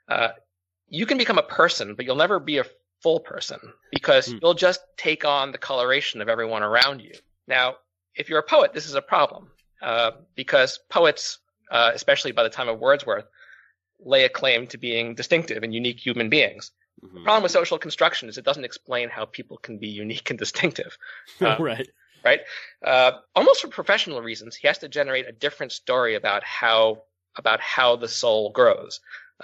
you can become a person, but you'll never be a full person, because you'll just take on the coloration of everyone around you. Now, if you're a poet, this is a problem, because poets, especially by the time of Wordsworth, lay a claim to being distinctive and unique human beings. The problem with social construction is it doesn't explain how people can be unique and distinctive. Right. Almost for professional reasons, he has to generate a different story about how the soul grows.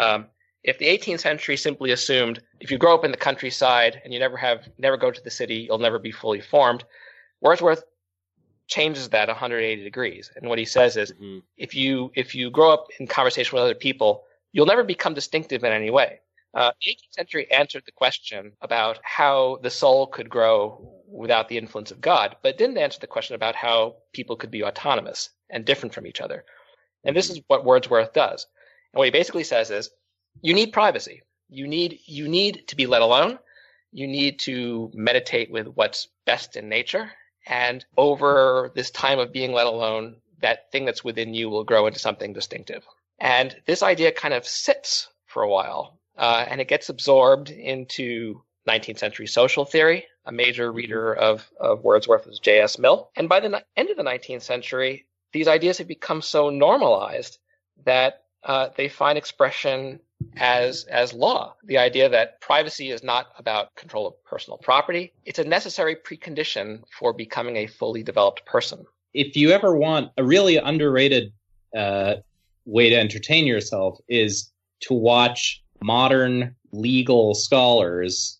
If the 18th century simply assumed if you grow up in the countryside and you never go to the city, you'll never be fully formed, Wordsworth changes that 180 degrees. And what he says is, if you grow up in conversation with other people, you'll never become distinctive in any way. The 18th century answered the question about how the soul could grow without the influence of God, but didn't answer the question about how people could be autonomous and different from each other. And this is what Wordsworth does. And what he basically says is, you need privacy. You need to be let alone. You need to meditate with what's best in nature. And over this time of being let alone, that thing that's within you will grow into something distinctive. And this idea kind of sits for a while, and it gets absorbed into 19th century social theory. a major reader of Wordsworth was J.S. Mill. And by the end of the 19th century, these ideas have become so normalized that they find expression as law. The idea that privacy is not about control of personal property. It's a necessary precondition for becoming a fully developed person. If you ever want a really underrated way to entertain yourself is to watch modern legal scholars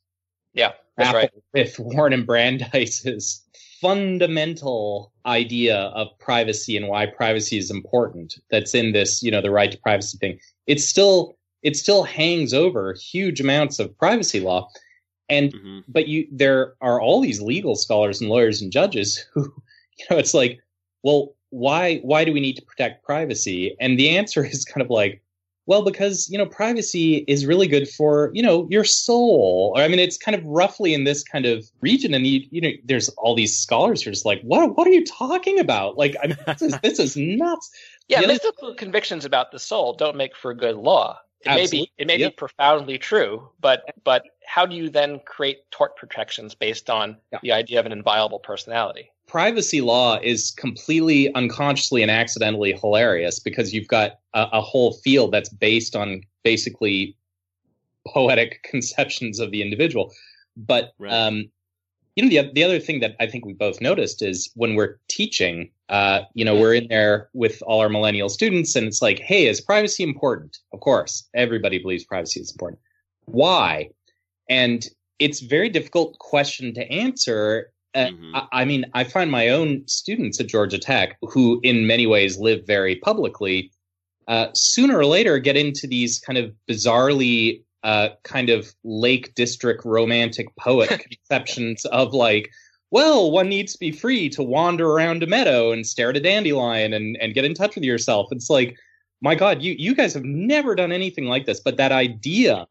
with Warren and Brandeis's fundamental idea of privacy and why privacy is important. That's in this, the right to privacy thing. It still hangs over huge amounts of privacy law. And but there are all these legal scholars and lawyers and judges who, it's like, well, why do we need to protect privacy? And the answer is kind of like, well, because, privacy is really good for, your soul. Or, I mean, it's kind of roughly in this kind of region. And, there's all these scholars who are just like, what are you talking about? Like, I mean, this is nuts. Yeah, mystical convictions about the soul don't make for good law. It may be profoundly true, but how do you then create tort protections based on the idea of an inviolable personality? Privacy law is completely unconsciously and accidentally hilarious because you've got a whole field that's based on basically poetic conceptions of the individual. But the other thing that I think we both noticed is when we're teaching, we're in there with all our millennial students, and it's like, hey, is privacy important? Of course, everybody believes privacy is important. Why? And it's a very difficult question to answer. I mean, I find my own students at Georgia Tech, who in many ways live very publicly, sooner or later get into these kind of bizarrely kind of Lake District romantic poet conceptions of like, well, one needs to be free to wander around a meadow and stare at a dandelion and get in touch with yourself. It's like, my God, you guys have never done anything like this. But that idea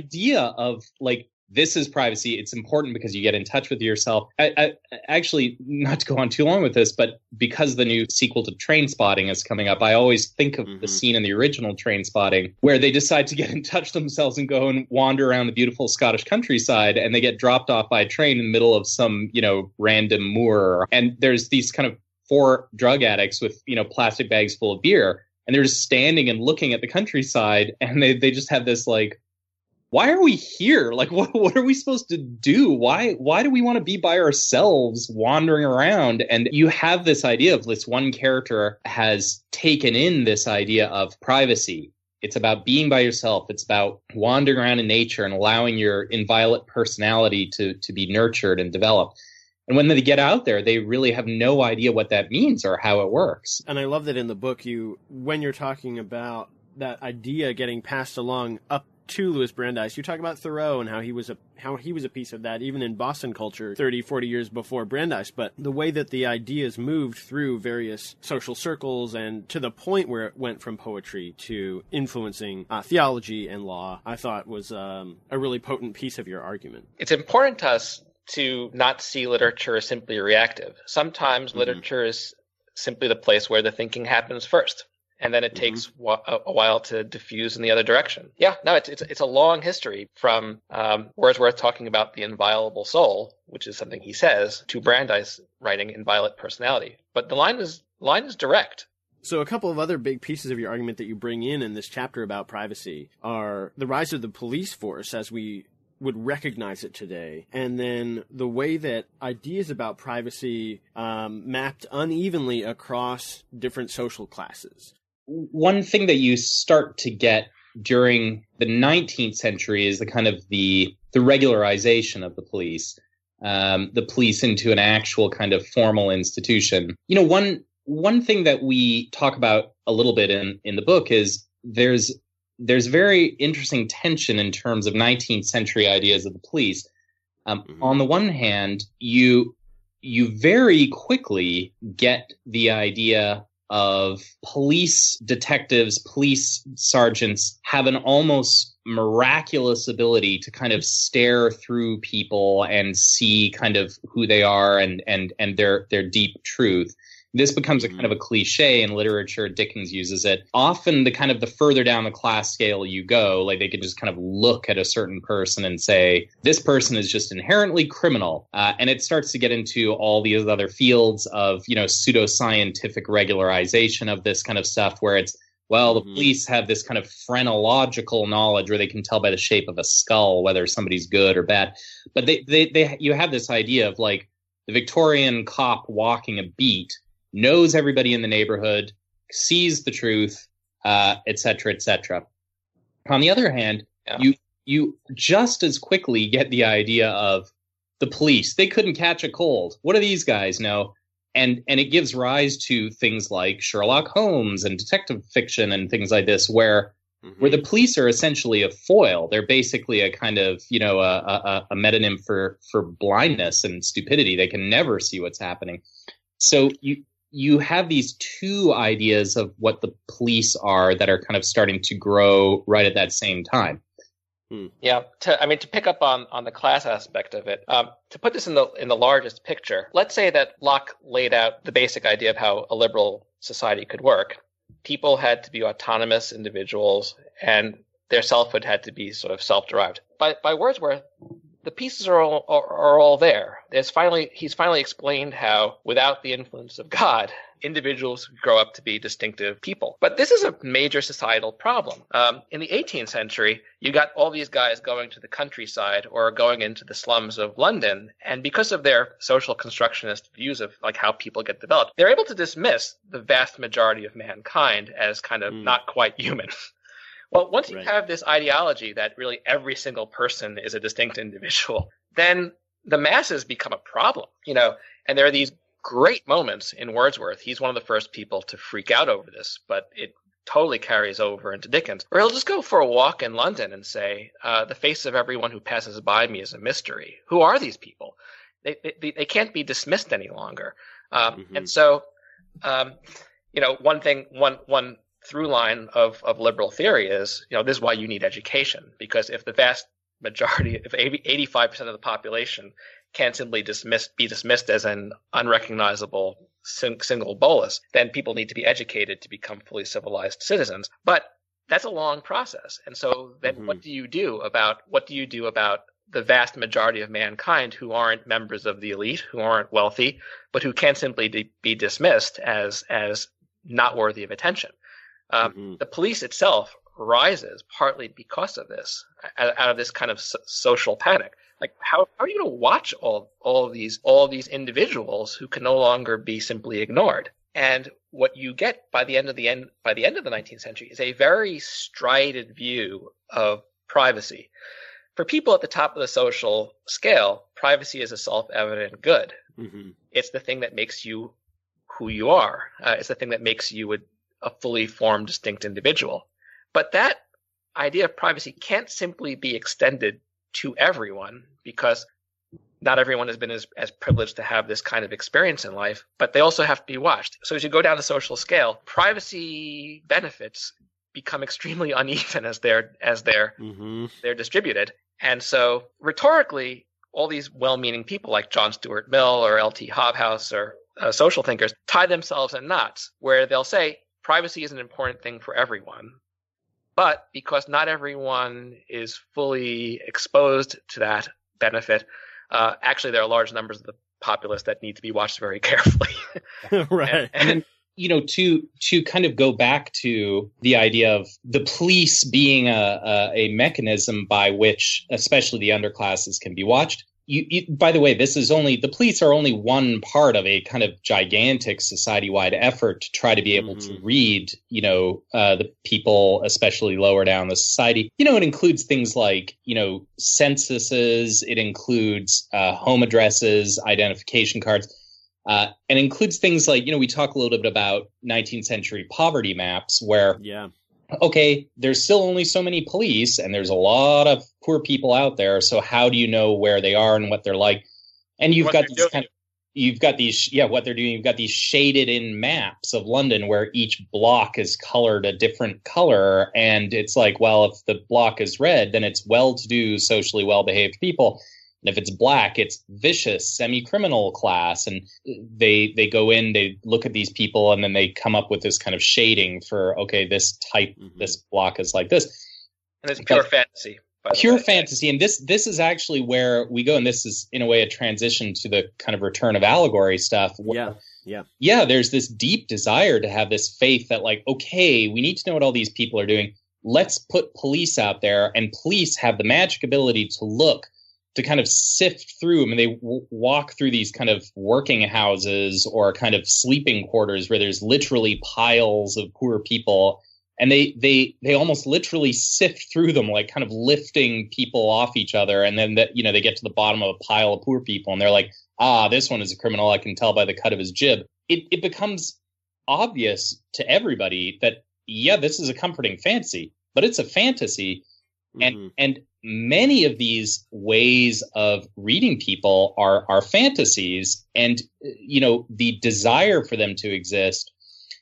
of like, this is privacy. It's important because you get in touch with yourself. I actually, not to go on too long with this, but because the new sequel to Trainspotting is coming up, I always think of the scene in the original Trainspotting where they decide to get in touch themselves and go and wander around the beautiful Scottish countryside, and they get dropped off by a train in the middle of some, random moor. And there's these kind of 4 drug addicts with, plastic bags full of beer, and they're just standing and looking at the countryside, and they just have this like, why are we here? Like, what are we supposed to do? Why do we want to be by ourselves wandering around? And you have this idea of this one character has taken in this idea of privacy. It's about being by yourself. It's about wandering around in nature and allowing your inviolate personality to be nurtured and developed. And when they get out there, they really have no idea what that means or how it works. And I love that in the book, when you're talking about that idea getting passed along up to Louis Brandeis, you talk about Thoreau and how he was a piece of that, even in Boston culture 30, 40 years before Brandeis. But the way that the ideas moved through various social circles and to the point where it went from poetry to influencing theology and law, I thought was a really potent piece of your argument. It's important to us to not see literature as simply reactive. Sometimes literature is simply the place where the thinking happens first. And then it takes a while to diffuse in the other direction. Yeah, no, it's a long history from Wordsworth talking about the inviolable soul, which is something he says, to Brandeis writing inviolate personality. But the line is direct. So a couple of other big pieces of your argument that you bring in this chapter about privacy are the rise of the police force as we would recognize it today, and then the way that ideas about privacy mapped unevenly across different social classes. One thing that you start to get during the 19th century is the kind of the regularization of the police into an actual kind of formal institution. One thing that we talk about a little bit in the book is there's very interesting tension in terms of 19th century ideas of the police. On the one hand, you very quickly get the idea of police detectives, police sergeants have an almost miraculous ability to kind of stare through people and see kind of who they are and their deep truth. This becomes a kind of a cliche in literature. Dickens uses it. Often the further down the class scale you go, like they could just kind of look at a certain person and say, this person is just inherently criminal. And it starts to get into all these other fields of, pseudoscientific regularization of this kind of stuff where it's, well, the police have this kind of phrenological knowledge where they can tell by the shape of a skull whether somebody's good or bad. But you have this idea of like the Victorian cop walking a beat, knows everybody in the neighborhood, sees the truth, et cetera, et cetera. On the other hand, you just as quickly get the idea of the police. They couldn't catch a cold. What do these guys know? And it gives rise to things like Sherlock Holmes and detective fiction and things like this, where the police are essentially a foil. They're basically a kind of, a metonym for blindness and stupidity. They can never see what's happening. So you have these two ideas of what the police are that are kind of starting to grow right at that same time. Yeah, to pick up on the class aspect of it, to put this in the largest picture, let's say that Locke laid out the basic idea of how a liberal society could work. People had to be autonomous individuals, and their selfhood had to be sort of self-derived. By Wordsworth, the pieces are all there. He's finally explained how, without the influence of God, individuals grow up to be distinctive people. But this is a major societal problem. In the 18th century, you got all these guys going to the countryside or going into the slums of London, and because of their social constructionist views of like how people get developed, they're able to dismiss the vast majority of mankind as kind of not quite human. Well, once you have this ideology that really every single person is a distinct individual, then the masses become a problem, and there are these great moments in Wordsworth. He's one of the first people to freak out over this, but it totally carries over into Dickens. Or he'll just go for a walk in London and say, the face of everyone who passes by me is a mystery. Who are these people? They can't be dismissed any longer. And so, one through line of liberal theory is, this is why you need education, because if the vast majority, if 85% of the population can't simply be dismissed as an unrecognizable single bolus, then people need to be educated to become fully civilized citizens. But that's a long process. And so then what do you do about the vast majority of mankind who aren't members of the elite, who aren't wealthy, but who can't simply be dismissed as not worthy of attention? The police itself rises partly because of this, out of this kind of social panic. Like, how are you going to watch all these individuals who can no longer be simply ignored? And what you get by the end of the 19th century is a very strided view of privacy. For people at the top of the social scale, privacy is a self-evident good. It's the thing that makes you who you are. It's the thing that makes you a fully formed, distinct individual. But that idea of privacy can't simply be extended to everyone, because not everyone has been as privileged to have this kind of experience in life, but they also have to be watched. So as you go down the social scale, privacy benefits become extremely uneven as they're distributed. And so rhetorically, all these well-meaning people like John Stuart Mill or L.T. Hobhouse or social thinkers tie themselves in knots where they'll say privacy is an important thing for everyone. But because not everyone is fully exposed to that benefit, actually there are large numbers of the populace that need to be watched very carefully. Right. And then, to kind of go back to the idea of the police being a mechanism by which especially the underclasses can be watched. By the way, the police are only one part of a kind of gigantic society-wide effort to try to be able to read, the people, especially lower down the society. It includes things like, censuses. It includes home addresses, identification cards, and includes things like, we talk a little bit about 19th century poverty maps where okay, there's still only so many police and there's a lot of poor people out there. So how do you know where they are and what they're like? And you've got what they're doing. You've got these shaded in maps of London where each block is colored a different color. And it's like, well, if the block is red, then it's well-to-do, socially well-behaved people. And if it's black, it's vicious, semi-criminal class. And they go in, they look at these people, and then they come up with this kind of shading for, okay, this type, this block is like this. And it's pure fantasy. Pure fantasy. And this is actually where we go, and this is, in a way, a transition to the kind of return of allegory stuff. Yeah, there's this deep desire to have this faith that, like, okay, we need to know what all these people are doing. Let's put police out there, and police have the magic ability to look, to kind of sift through them. And they walk through these kind of working houses or kind of sleeping quarters where there's literally piles of poor people. And they almost literally sift through them, like kind of lifting people off each other. And then they get to the bottom of a pile of poor people, and they're like, this one is a criminal. I can tell by the cut of his jib. It becomes obvious to everybody that, yeah, this is a comforting fantasy, but it's a fantasy. And many of these ways of reading people are fantasies. And, the desire for them to exist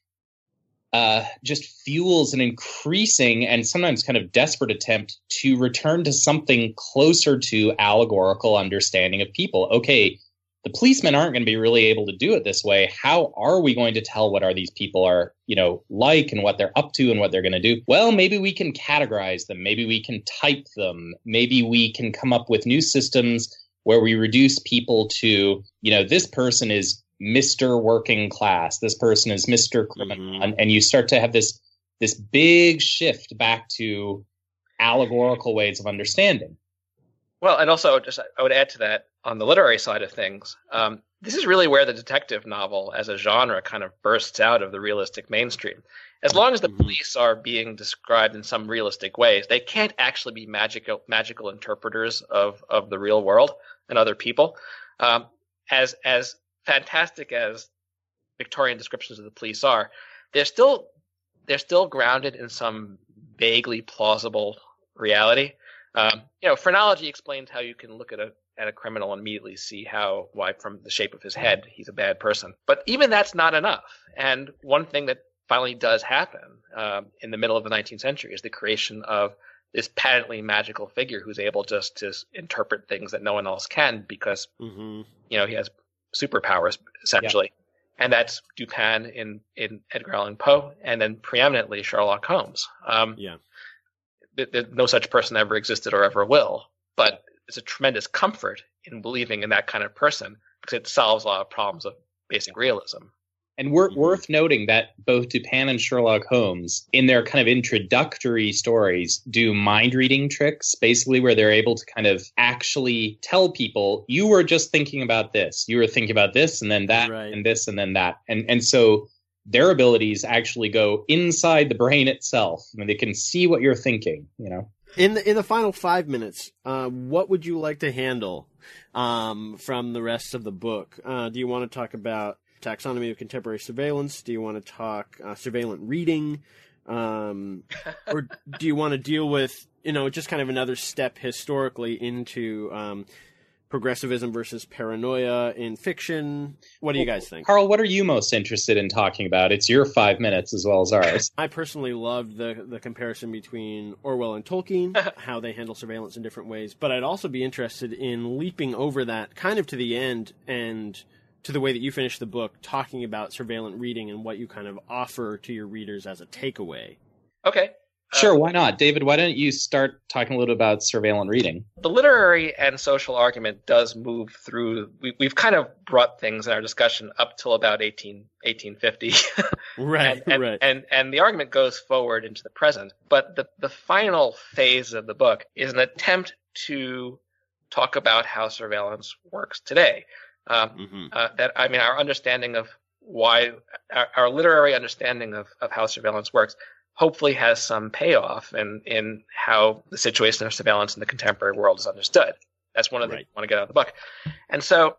just fuels an increasing and sometimes kind of desperate attempt to return to something closer to allegorical understanding of people. Okay, the policemen aren't going to be really able to do it this way. How are we going to tell what are these people are, like, and what they're up to and what they're going to do? Well, maybe we can categorize them. Maybe we can type them. Maybe we can come up with new systems where we reduce people to, this person is Mr. Working Class. This person is Mr. Criminal. And you start to have this big shift back to allegorical ways of understanding. Well, and also I would add to that, on the literary side of things, this is really where the detective novel as a genre kind of bursts out of the realistic mainstream. As long as the police are being described in some realistic ways, they can't actually be magical interpreters of the real world and other people. As fantastic as Victorian descriptions of the police are, they're still grounded in some vaguely plausible reality. Phrenology explains how you can look at a criminal and immediately see why from the shape of his head he's a bad person. But even that's not enough. And one thing that finally does happen in the middle of the 19th century is the creation of this patently magical figure who's able just to interpret things that no one else can because he has superpowers essentially. Yeah. And that's Dupin in Edgar Allan Poe, and then preeminently Sherlock Holmes. No such person ever existed or ever will, but it's a tremendous comfort in believing in that kind of person because it solves a lot of problems of basic realism. And worth noting that both Dupin and Sherlock Holmes, in their kind of introductory stories, do mind-reading tricks, basically where they're able to kind of actually tell people, you were just thinking about this. You were thinking about this and then that and this and then that. And so their abilities actually go inside the brain itself. I mean, they can see what you're thinking, In the final 5 minutes, what would you like to handle from the rest of the book? Do you want to talk about taxonomy of contemporary surveillance? Do you want to talk surveillance reading? Or do you want to deal with, just kind of another step historically into progressivism versus paranoia in fiction? What do you guys think? Carl, what are you most interested in talking about? It's your 5 minutes as well as ours. I personally loved the comparison between Orwell and Tolkien, how they handle surveillance in different ways, but I'd also be interested in leaping over that kind of to the end and to the way that you finish the book, talking about surveillance reading and what you kind of offer to your readers as a takeaway. Okay. Sure, why not? David, why don't you start talking a little about surveillance reading? The literary and social argument does move through. We've kind of brought things in our discussion up till about 1850. Right, right. And the argument goes forward into the present. But the final phase of the book is an attempt to talk about how surveillance works today. Our understanding of why our literary understanding of how surveillance works hopefully has some payoff in how the situation of surveillance in the contemporary world is understood. That's one of the things I want to get out of the book. And so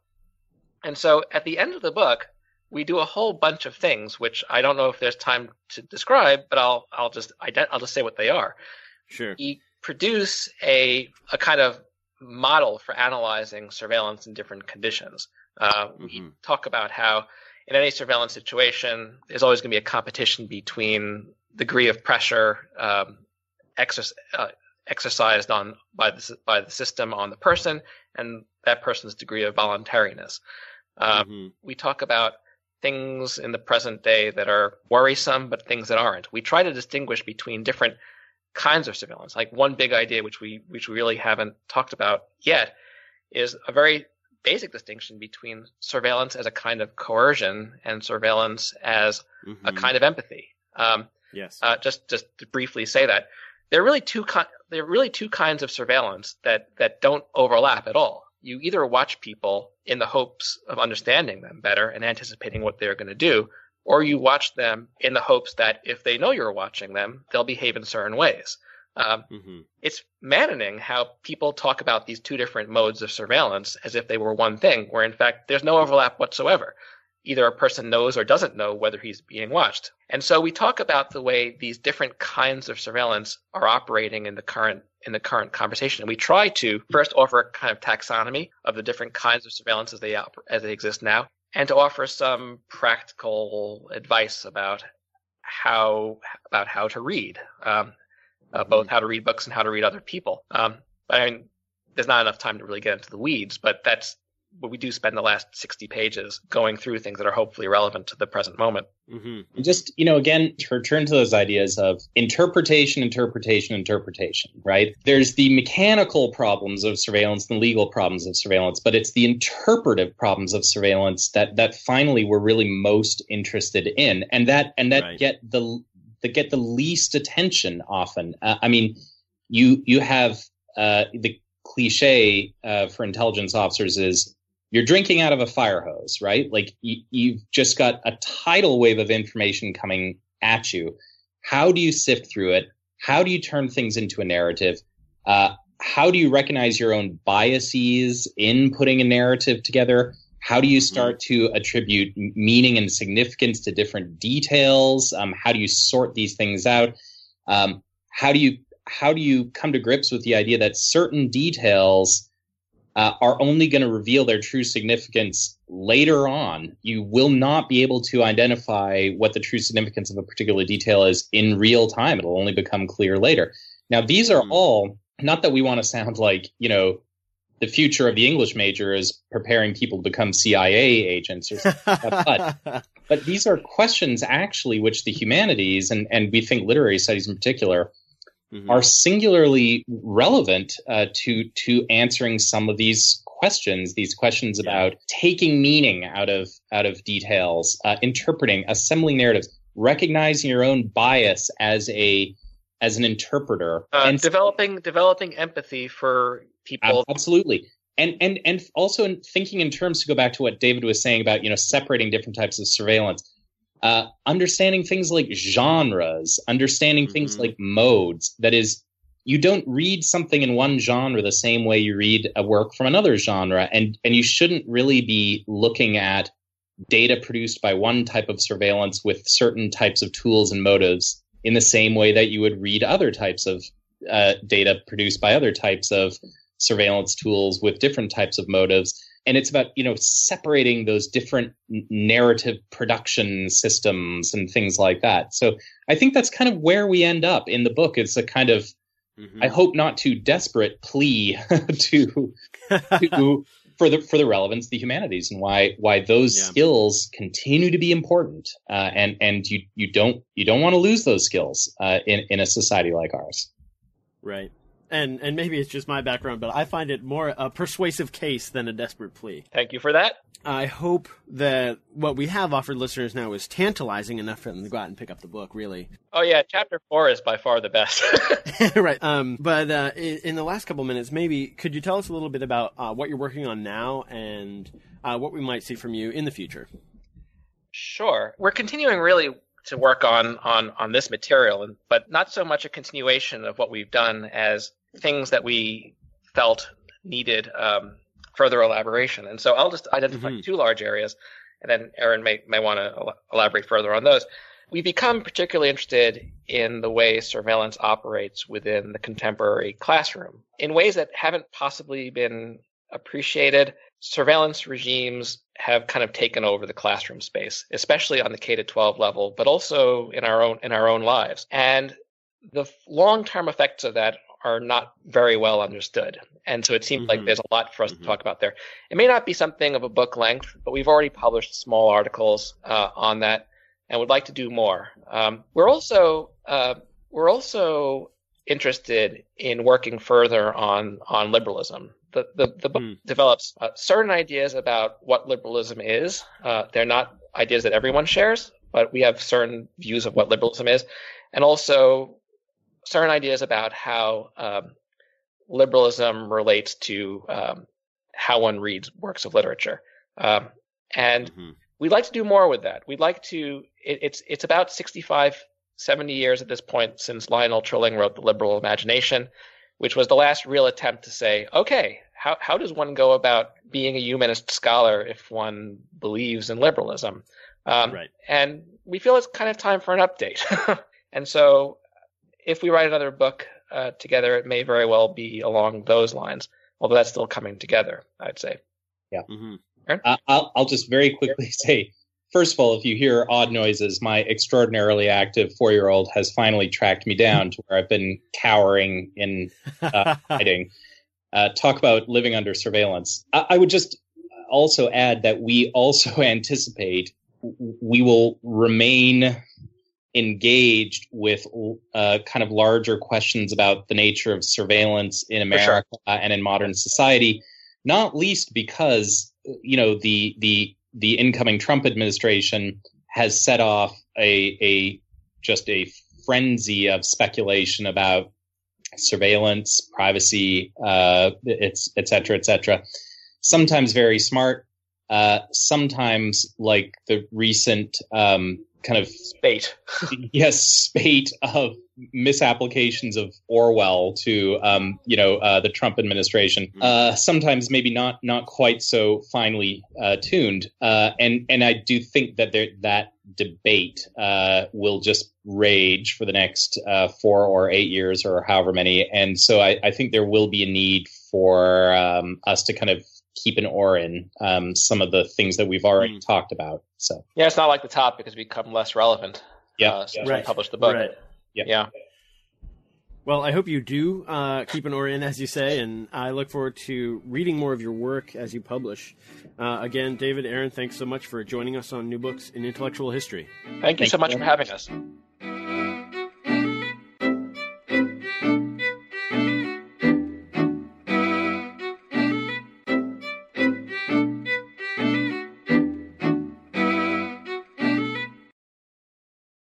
at the end of the book, we do a whole bunch of things, which I don't know if there's time to describe, but I'll just say what they are. Sure. We produce a kind of model for analyzing surveillance in different conditions. We talk about how in any surveillance situation, there's always going to be a competition between degree of pressure exercised by the system on the person and that person's degree of voluntariness. We talk about things in the present day that are worrisome, but things that aren't. We try to distinguish between different kinds of surveillance. Like one big idea, which we really haven't talked about yet, is a very basic distinction between surveillance as a kind of coercion and surveillance as a kind of empathy. Yes. Just to briefly say that there are really two kinds of surveillance that don't overlap at all. You either watch people in the hopes of understanding them better and anticipating what they're going to do, or you watch them in the hopes that if they know you're watching them, they'll behave in certain ways. It's maddening how people talk about these two different modes of surveillance as if they were one thing, where in fact there's no overlap whatsoever. Either a person knows or doesn't know whether he's being watched. And so we talk about the way these different kinds of surveillance are operating in the current conversation. And we try to first offer a kind of taxonomy of the different kinds of surveillance as they exist now, and to offer some practical advice about how to read, both how to read books and how to read other people. I mean, there's not enough time to really get into the weeds, but that's what we do spend the last 60 pages going through things that are hopefully relevant to the present moment. Just, again, to return to those ideas of interpretation, right? There's the mechanical problems of surveillance and the legal problems of surveillance, but it's the interpretive problems of surveillance that finally we're really most interested in, and that right. get the least attention often. I mean, you have the cliche for intelligence officers is you're drinking out of a fire hose, right? Like you've just got a tidal wave of information coming at you. How do you sift through it? How do you turn things into a narrative? How do you recognize your own biases in putting a narrative together? How do you start to attribute meaning and significance to different details? How do you sort these things out? How do you come to grips with the idea that certain details are only going to reveal their true significance later on? You will not be able to identify what the true significance of a particular detail is in real time. It'll only become clear later. Now, these are all, not that we want to sound like, the future of the English major is preparing people to become CIA agents or something like that, but these are questions actually which the humanities and we think literary studies in particular are singularly relevant to answering some of these questions about taking meaning out of details, interpreting, assembling narratives, recognizing your own bias as an interpreter, and developing empathy for people. Absolutely. And also thinking in terms, to go back to what David was saying about, separating different types of surveillance. Understanding things like genres, understanding things like modes. That is, you don't read something in one genre the same way you read a work from another genre, and you shouldn't really be looking at data produced by one type of surveillance with certain types of tools and motives in the same way that you would read other types of data produced by other types of surveillance tools with different types of motives. And it's about, separating those different narrative production systems and things like that. So I think that's kind of where we end up in the book. It's a kind of, I hope not too desperate plea for the relevance of the humanities and why those skills continue to be important. And you don't want to lose those skills in a society like ours. Right. And maybe it's just my background, but I find it more a persuasive case than a desperate plea. Thank you for that. I hope that what we have offered listeners now is tantalizing enough for them to go out and pick up the book, really. Oh, yeah. Chapter 4 is by far the best. Right. But in the last couple minutes, maybe could you tell us a little bit about what you're working on now and what we might see from you in the future? Sure. We're continuing really to work on this material, but not so much a continuation of what we've done as things that we felt needed further elaboration. And so I'll just identify two large areas, and then Aaron may want to elaborate further on those. We've become particularly interested in the way surveillance operates within the contemporary classroom in ways that haven't possibly been appreciated. Surveillance regimes have kind of taken over the classroom space, especially on the K-12 level, but also in our own lives. And the long-term effects of that are not very well understood. And so it seems like there's a lot for us to talk about there. It may not be something of a book length, but we've already published small articles on that and would like to do more. We're also interested in working further on liberalism. The book develops certain ideas about what liberalism is. They're not ideas that everyone shares, but we have certain views of what liberalism is, and also certain ideas about how liberalism relates to how one reads works of literature. And we'd like to do more with that. We'd like to, it's about 65, 70 years at this point since Lionel Trilling wrote The Liberal Imagination, which was the last real attempt to say, okay, how does one go about being a humanist scholar if one believes in liberalism? Right. And we feel it's kind of time for an update. And so if we write another book together, it may very well be along those lines, although that's still coming together, I'd say. Yeah. I'll just very quickly say, first of all, if you hear odd noises, my extraordinarily active 4-year-old has finally tracked me down to where I've been cowering in hiding. Talk about living under surveillance. I would just also add that we also anticipate we will remain engaged with kind of larger questions about the nature of surveillance in America and in modern society, not least because, you know, the incoming Trump administration has set off just a frenzy of speculation about surveillance, privacy, et cetera, sometimes very smart, sometimes like the recent kind of spate of misapplications of Orwell to the Trump administration. Sometimes maybe not quite so finely tuned, and I do think that that debate will just rage for the next 4 or 8 years or however many, and so I think there will be a need for us to kind of keep an oar in some of the things that we've already talked about. So yeah, it's not like the topic has become less relevant since we published the book. Right. Yeah. Well, I hope you do keep an oar in, as you say, and I look forward to reading more of your work as you publish. Again, David, Aaron, thanks so much for joining us on New Books in Intellectual History. Thank you so much for having us.